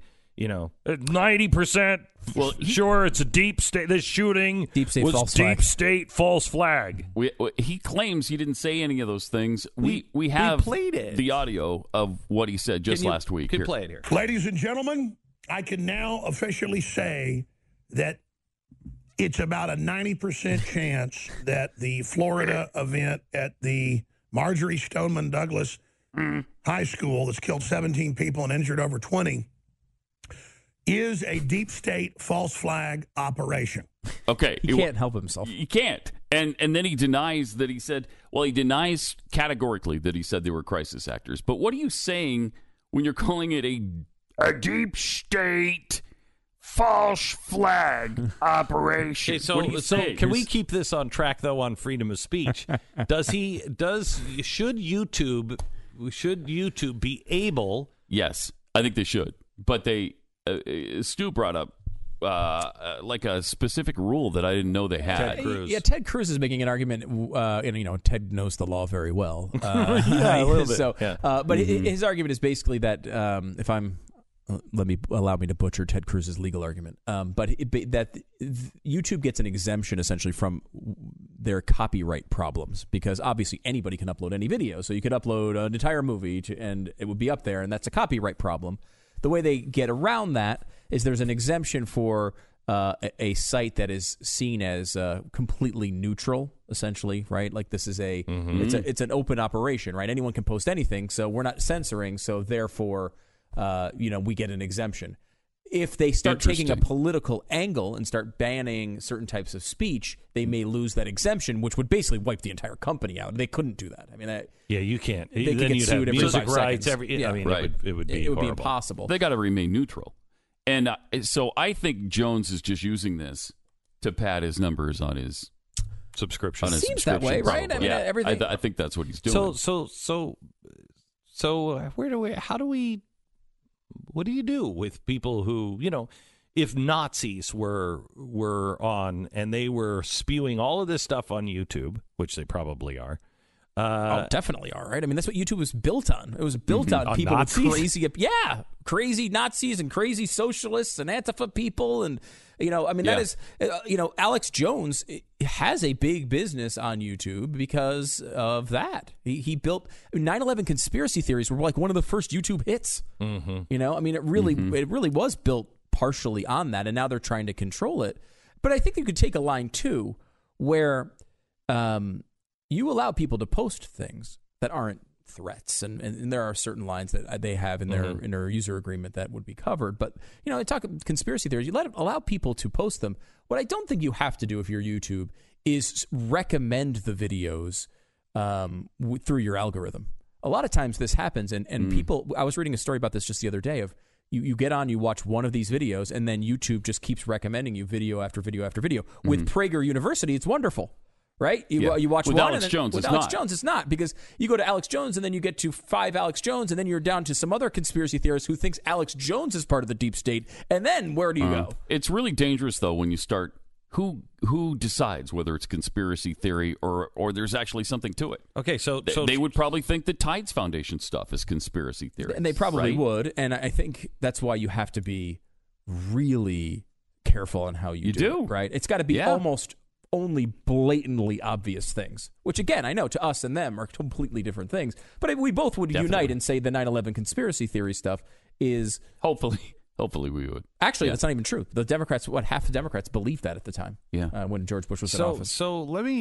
90%. Well, sure, it's a deep state. This shooting was false deep flag. State false flag. He claims he didn't say any of those things. We have played it. The audio of what he said just last week. Can you play it here? Ladies and gentlemen, I can now officially say that it's about a 90% chance that the Florida event at the Marjorie Stoneman Douglas High School that's killed 17 people and injured over 20 is a deep state false flag operation. Okay. He can't help himself. He can't. And then he denies that he said, he denies categorically that he said they were crisis actors. But what are you saying when you're calling it a deep state false flag operation? Okay, so can we keep this on track though on freedom of speech? Should YouTube be able? Yes, I think they should. But they Stu brought up like a specific rule that I didn't know they had. Ted Cruz. Yeah, Ted Cruz is making an argument, and Ted knows the law very well. Yeah, a little bit. So, yeah. But his argument is basically that allow me to butcher Ted Cruz's legal argument. But that YouTube gets an exemption essentially from their copyright problems because obviously anybody can upload any video. So you could upload an entire movie and it would be up there, and that's a copyright problem. The way they get around that is there's an exemption for a site that is seen as completely neutral, essentially, right? Like this is it's an open operation, right? Anyone can post anything, so we're not censoring. So therefore, we get an exemption. If they start taking a political angle and start banning certain types of speech, they may lose that exemption, which would basically wipe the entire company out. They couldn't do that. I mean, you can't. They then could get you'd sued have every music 5 rights. seconds. It would be impossible. They got to remain neutral, and so I think Jones is just using this to pad his numbers on his subscription. Seems that way, right? I mean, everything. I think that's what he's doing. So what do you do with people who, if Nazis were on and they were spewing all of this stuff on YouTube, which they probably are. Definitely are, right? I mean, that's what YouTube was built on. It was built on people with crazy Nazis and crazy socialists and Antifa people. And, that is, Alex Jones has a big business on YouTube because of that. He built 9/11 conspiracy theories were like one of the first YouTube hits. Mm-hmm. It really was built partially on that, and now they're trying to control it. But I think you could take a line too, where you allow people to post things that aren't threats, and there are certain lines that they have in their user agreement that would be covered. But talk conspiracy theories. You allow people to post them. What I don't think you have to do if you're YouTube is recommend the videos through your algorithm. A lot of times this happens, and people. I was reading a story about this just the other day of. You get on, you watch one of these videos, and then YouTube just keeps recommending you video after video after video. With Prager University, it's wonderful, right? You watch with one. Alex Jones, with Alex Jones, it's not, because you go to Alex Jones, and then you get to 5 Alex Jones, and then you're down to some other conspiracy theorist who thinks Alex Jones is part of the deep state, and then where do you go? It's really dangerous, though, when you start. Who decides whether it's conspiracy theory or there's actually something to it? Okay, so they would probably think the Tides Foundation stuff is conspiracy theory, and they probably would. And I think that's why you have to be really careful on how you do it, right? It's got to be almost only blatantly obvious things, which again I know to us and them are completely different things. But we both would unite and say the 9/11 conspiracy theory stuff is Hopefully we would. Actually, that's not even true. The Democrats, half the Democrats believed that at the time. Yeah. When George Bush was in office. So let me.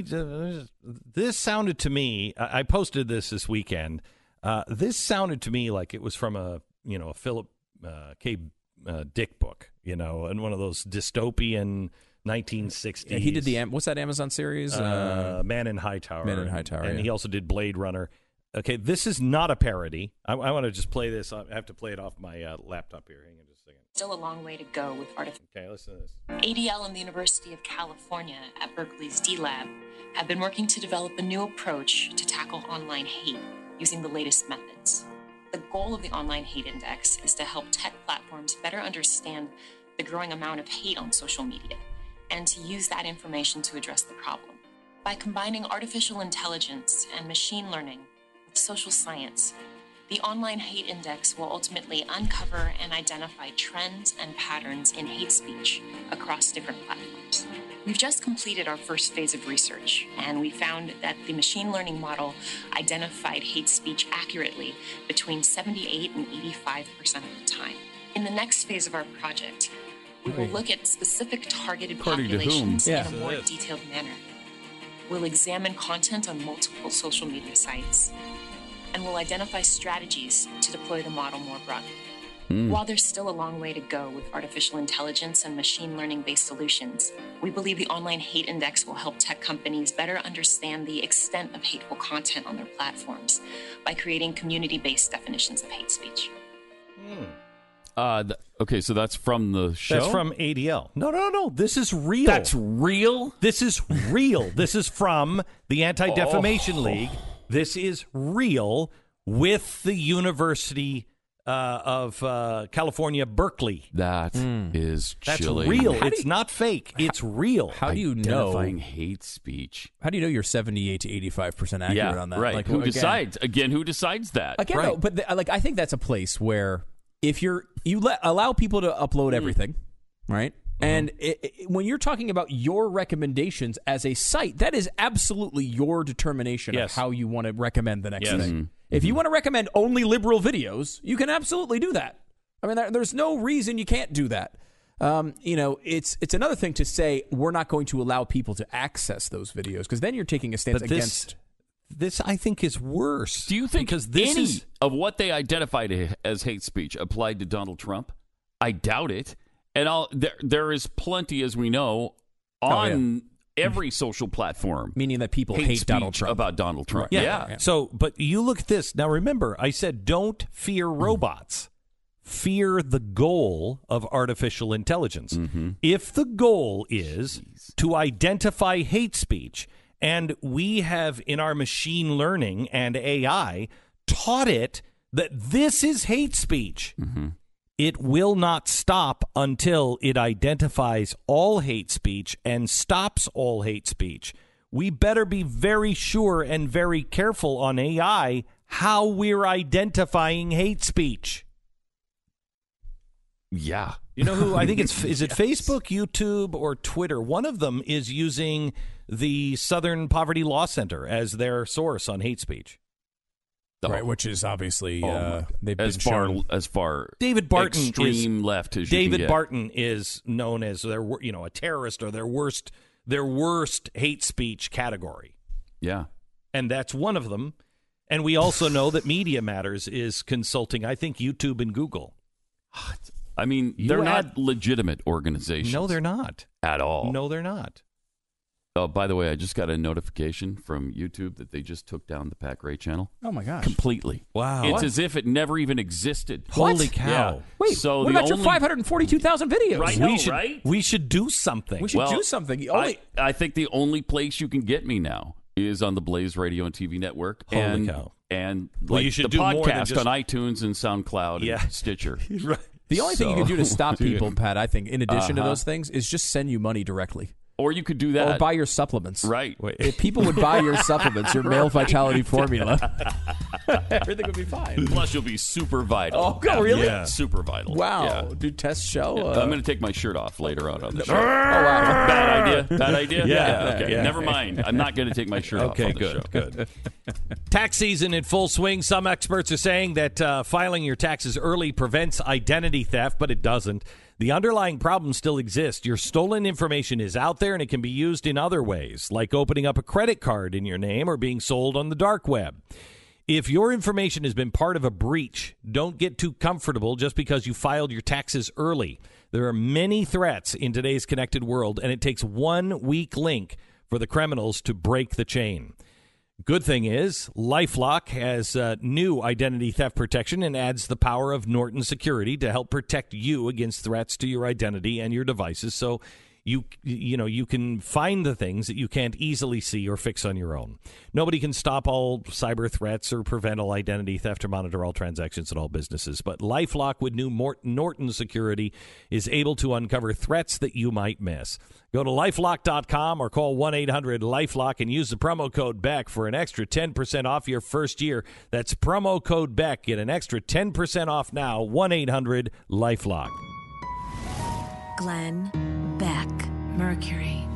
This sounded to me. I posted this weekend. This sounded to me like it was from a Philip K. Dick book. And one of those dystopian 1960s. Yeah, he did what's that Amazon series? Man in High Tower. Man in High Tower. And he also did Blade Runner. Okay, this is not a parody. I want to just play this. I have to play it off my laptop here. Hang on just a second. Still a long way to go with artificial. Okay, listen to this. ADL and the University of California at Berkeley's D-Lab have been working to develop a new approach to tackle online hate using the latest methods. The goal of the Online Hate Index is to help tech platforms better understand the growing amount of hate on social media and to use that information to address the problem. By combining artificial intelligence and machine learning with social science, the Online Hate Index will ultimately uncover and identify trends and patterns in hate speech across different platforms. We've just completed our first phase of research, and we found that the machine learning model identified hate speech accurately between 78 and 85% of the time. In the next phase of our project, we will look at specific targeted populations in a more detailed manner. We'll examine content on multiple social media sites, and we'll identify strategies to deploy the model more broadly. While there's still a long way to go with artificial intelligence and machine learning-based solutions, we believe the Online Hate Index will help tech companies better understand the extent of hateful content on their platforms by creating community-based definitions of hate speech. Okay, so that's from the show? That's from ADL. No. This is real. That's real? This is real. This is from the Anti-Defamation League. This is real with the University of California, Berkeley. That is chilling. That's real. It's not fake. It's real. How do you know? Identifying hate speech. How do you know you're 78 to 85% accurate on that? Right. Like, who decides? Again, who decides that? Again, right. though, but I think that's a place where if you allow people to upload everything, right? And when you're talking about your recommendations as a site, that is absolutely your determination of how you want to recommend the next thing. If you want to recommend only liberal videos, you can absolutely do that. I mean, there's no reason you can't do that. It's another thing to say we're not going to allow people to access those videos, because then you're taking a stance against. This, I think, is worse. Do you think any of what they identified as hate speech applied to Donald Trump? I doubt it. And there is plenty, as we know, on every social platform. Meaning that people hate Donald Trump. About Donald Trump. Right. Yeah. So, but you look at this. Now, remember, I said don't fear robots. Fear the goal of artificial intelligence. If the goal is to identify hate speech And we have, in our machine learning and AI, taught it that this is hate speech. Mm-hmm. It will not stop until it identifies all hate speech and stops all hate speech. We better be very sure and very careful on AI how we're identifying hate speech. Yeah. You know who? I think is it Facebook, YouTube, or Twitter? One of them is using the Southern Poverty Law Center as their source on hate speach. Right, which is obviously they've as been far shown. as far David Barton extreme is, left as you David can get. Barton is known as their a terrorist or their worst hate speech category. Yeah, and that's one of them. And we also know that Media Matters is consulting, I think, YouTube and Google. I mean, they're not legitimate organizations. No, they're not at all. No, they're not. Oh, by the way, I just got a notification from YouTube that they just took down the Pat Gray channel. Oh, my gosh. Completely. Wow. It's as if it never even existed. Holy cow. Yeah. Wait, so what about your 542,000 videos? Right, we should do something. We should do something. I think the only place you can get me now is on the Blaze Radio and TV network. Holy cow. And Well, you should the do more than podcast just- on iTunes and SoundCloud and Stitcher. Right. The only thing you can do to stop So- people, Pat, I think, in addition to Uh-huh. those things, is just send you money directly. Or you could do that. Or buy your supplements. Right. If people would buy your supplements, your male vitality formula, everything would be fine. Plus, you'll be super vital. Oh, really? Yeah. Super vital. Wow. Yeah. Do test show? I'm going to take my shirt off later on the show. Oh, wow. Bad idea? Bad idea? Yeah. Okay. Yeah. Never mind. I'm not going to take my shirt off on the show. Good. Tax season in full swing. Some experts are saying that filing your taxes early prevents identity theft, but it doesn't. The underlying problem still exists. Your stolen information is out there, and it can be used in other ways, like opening up a credit card in your name or being sold on the dark web. If your information has been part of a breach, don't get too comfortable just because you filed your taxes early. There are many threats in today's connected world, and it takes one weak link for the criminals to break the chain. Good thing is, LifeLock has new identity theft protection and adds the power of Norton Security to help protect you against threats to your identity and your devices. So you can find the things that you can't easily see or fix on your own. Nobody can stop all cyber threats or prevent all identity theft or monitor all transactions at all businesses. But LifeLock with new Norton Security is able to uncover threats that you might miss. Go to LifeLock.com or call 1-800-LifeLock and use the promo code BECK for an extra 10% off your first year. That's promo code BECK. Get an extra 10% off now. 1-800-LifeLock. Glenn Beck, Mercury.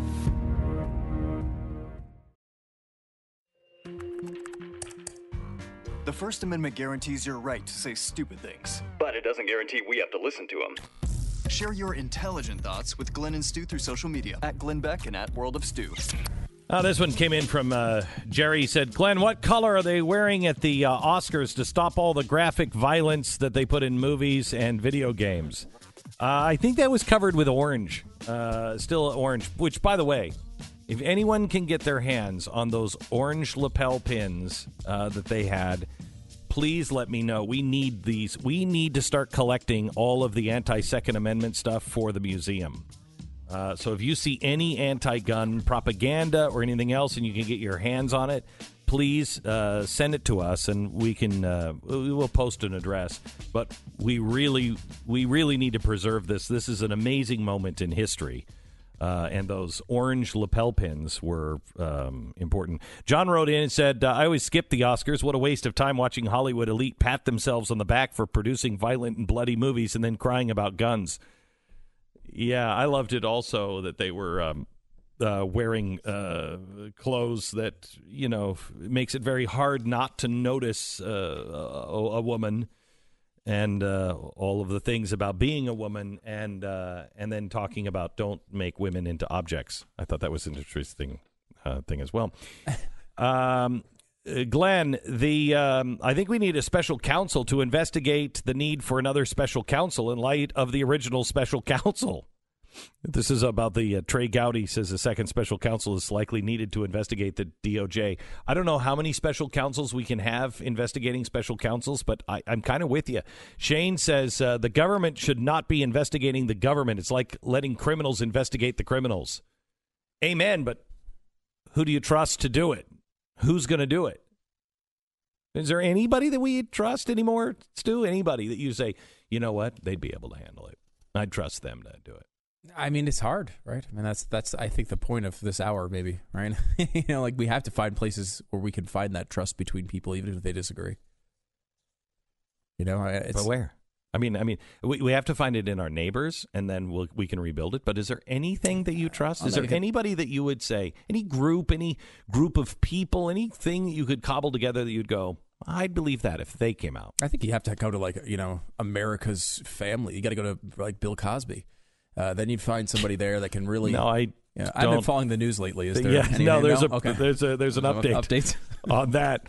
The First Amendment guarantees your right to say stupid things. But it doesn't guarantee we have to listen to them. Share your intelligent thoughts with Glenn and Stu through social media at Glenn Beck and at World of Stu. This one came in from Jerry. He said, Glenn, what color are they wearing at the Oscars to stop all the graphic violence that they put in movies and video games? I think that was covered with orange. Still orange, which, by the way, if anyone can get their hands on those orange lapel pins that they had, please let me know. We need these. We need to start collecting all of the anti-Second Amendment stuff for the museum. So if you see any anti-gun propaganda or anything else and you can get your hands on it, please send it to us and we will post an address. But we really need to preserve this. This is an amazing moment in history. And those orange lapel pins were important. John wrote in and said, I always skip the Oscars. What a waste of time watching Hollywood elite pat themselves on the back for producing violent and bloody movies and then crying about guns. Yeah, I loved it also that they were wearing clothes that, makes it very hard not to notice a woman and all of the things about being a woman and then talking about don't make women into objects. I thought that was an interesting thing as well. Glenn, I think we need a special counsel to investigate the need for another special counsel in light of the original special counsel. This is about the Trey Gowdy says a second special counsel is likely needed to investigate the DOJ. I don't know how many special counsels we can have investigating special counsels, but I'm kind of with you. Shane says the government should not be investigating the government. It's like letting criminals investigate the criminals. Amen, but Who do you trust to do it? Who's going to do it? Is there anybody that we trust anymore, Stu? Anybody that you say, you know what, they'd be able to handle it? I'd trust them to do it. I mean, it's hard, right? I mean, that's I think the point of this hour, maybe, right? Like we have to find places where we can find that trust between people, even if they disagree. But where? I mean, we have to find it in our neighbors, and then we can rebuild it. But is there anything that you trust? Is there anybody that you would say, any group of people, anything that you could cobble together that you'd go, I'd believe that if they came out? I think you have to go to America's Family. You got to go to like Bill Cosby. Then you'd find somebody there that can really. No, I've been following the news lately. Is there? There's an update on that.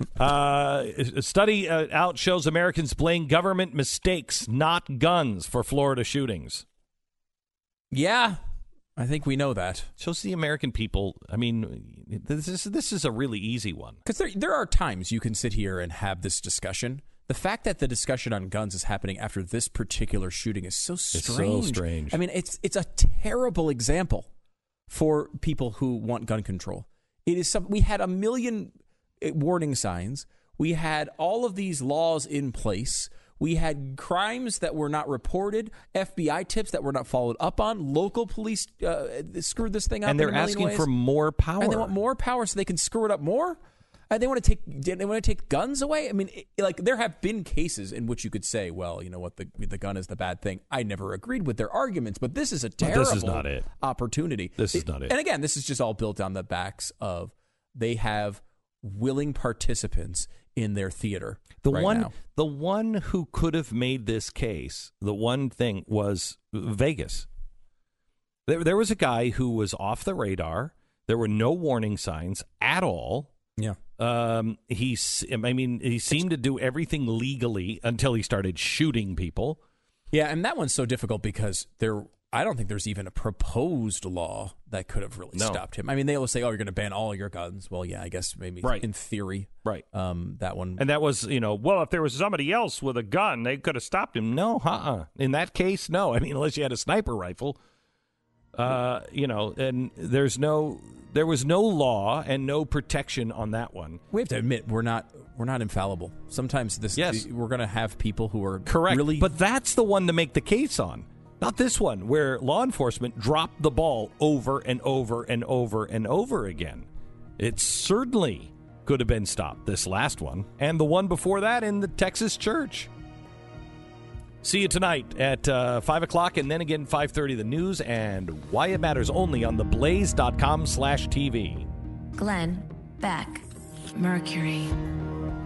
A study out shows Americans blame government mistakes, not guns, for Florida shootings. Yeah, I think we know that. Shows the American people. I mean, this is a really easy one, because there are times you can sit here and have this discussion. The fact that the discussion on guns is happening after this particular shooting is so strange. It's so strange. I mean, it's a terrible example for people who want gun control. It is we had 1 million warning signs. We had all of these laws in place. We had crimes that were not reported, FBI tips that were not followed up on. Local police screwed this thing up, and they're asking for more power. And they want more power so they can screw it up more. And they want to take guns away. I mean, there have been cases in which you could say, well, you know what, the gun is the bad thing. I never agreed with their arguments, but this is a terrible opportunity. This is not it. And again, this is just all built on the backs of they have willing participants in their theater. The one who could have made this case, the one thing was Vegas. There was a guy who was off the radar. There were no warning signs at all. Yeah. He seemed to do everything legally until he started shooting people. Yeah, and that one's so difficult because I don't think there's even a proposed law that could have really stopped him. I mean, they always say, "Oh, you're going to ban all your guns." Well, yeah, I guess maybe in theory, right? That one, and that was, well, if there was somebody else with a gun, they could have stopped him. No, in that case, no. I mean, unless you had a sniper rifle, and there was no law and no protection on that one. We have to admit we're not infallible. Sometimes we're going to have people who are correct, really, but that's the one to make the case on. Not this one, where law enforcement dropped the ball over and over and over and over again. It certainly could have been stopped, this last one, and the one before that in the Texas church. See you tonight at 5 o'clock, and then again 5:30, the news and Why It Matters, only on theblaze.com/TV. Glenn Beck, Mercury.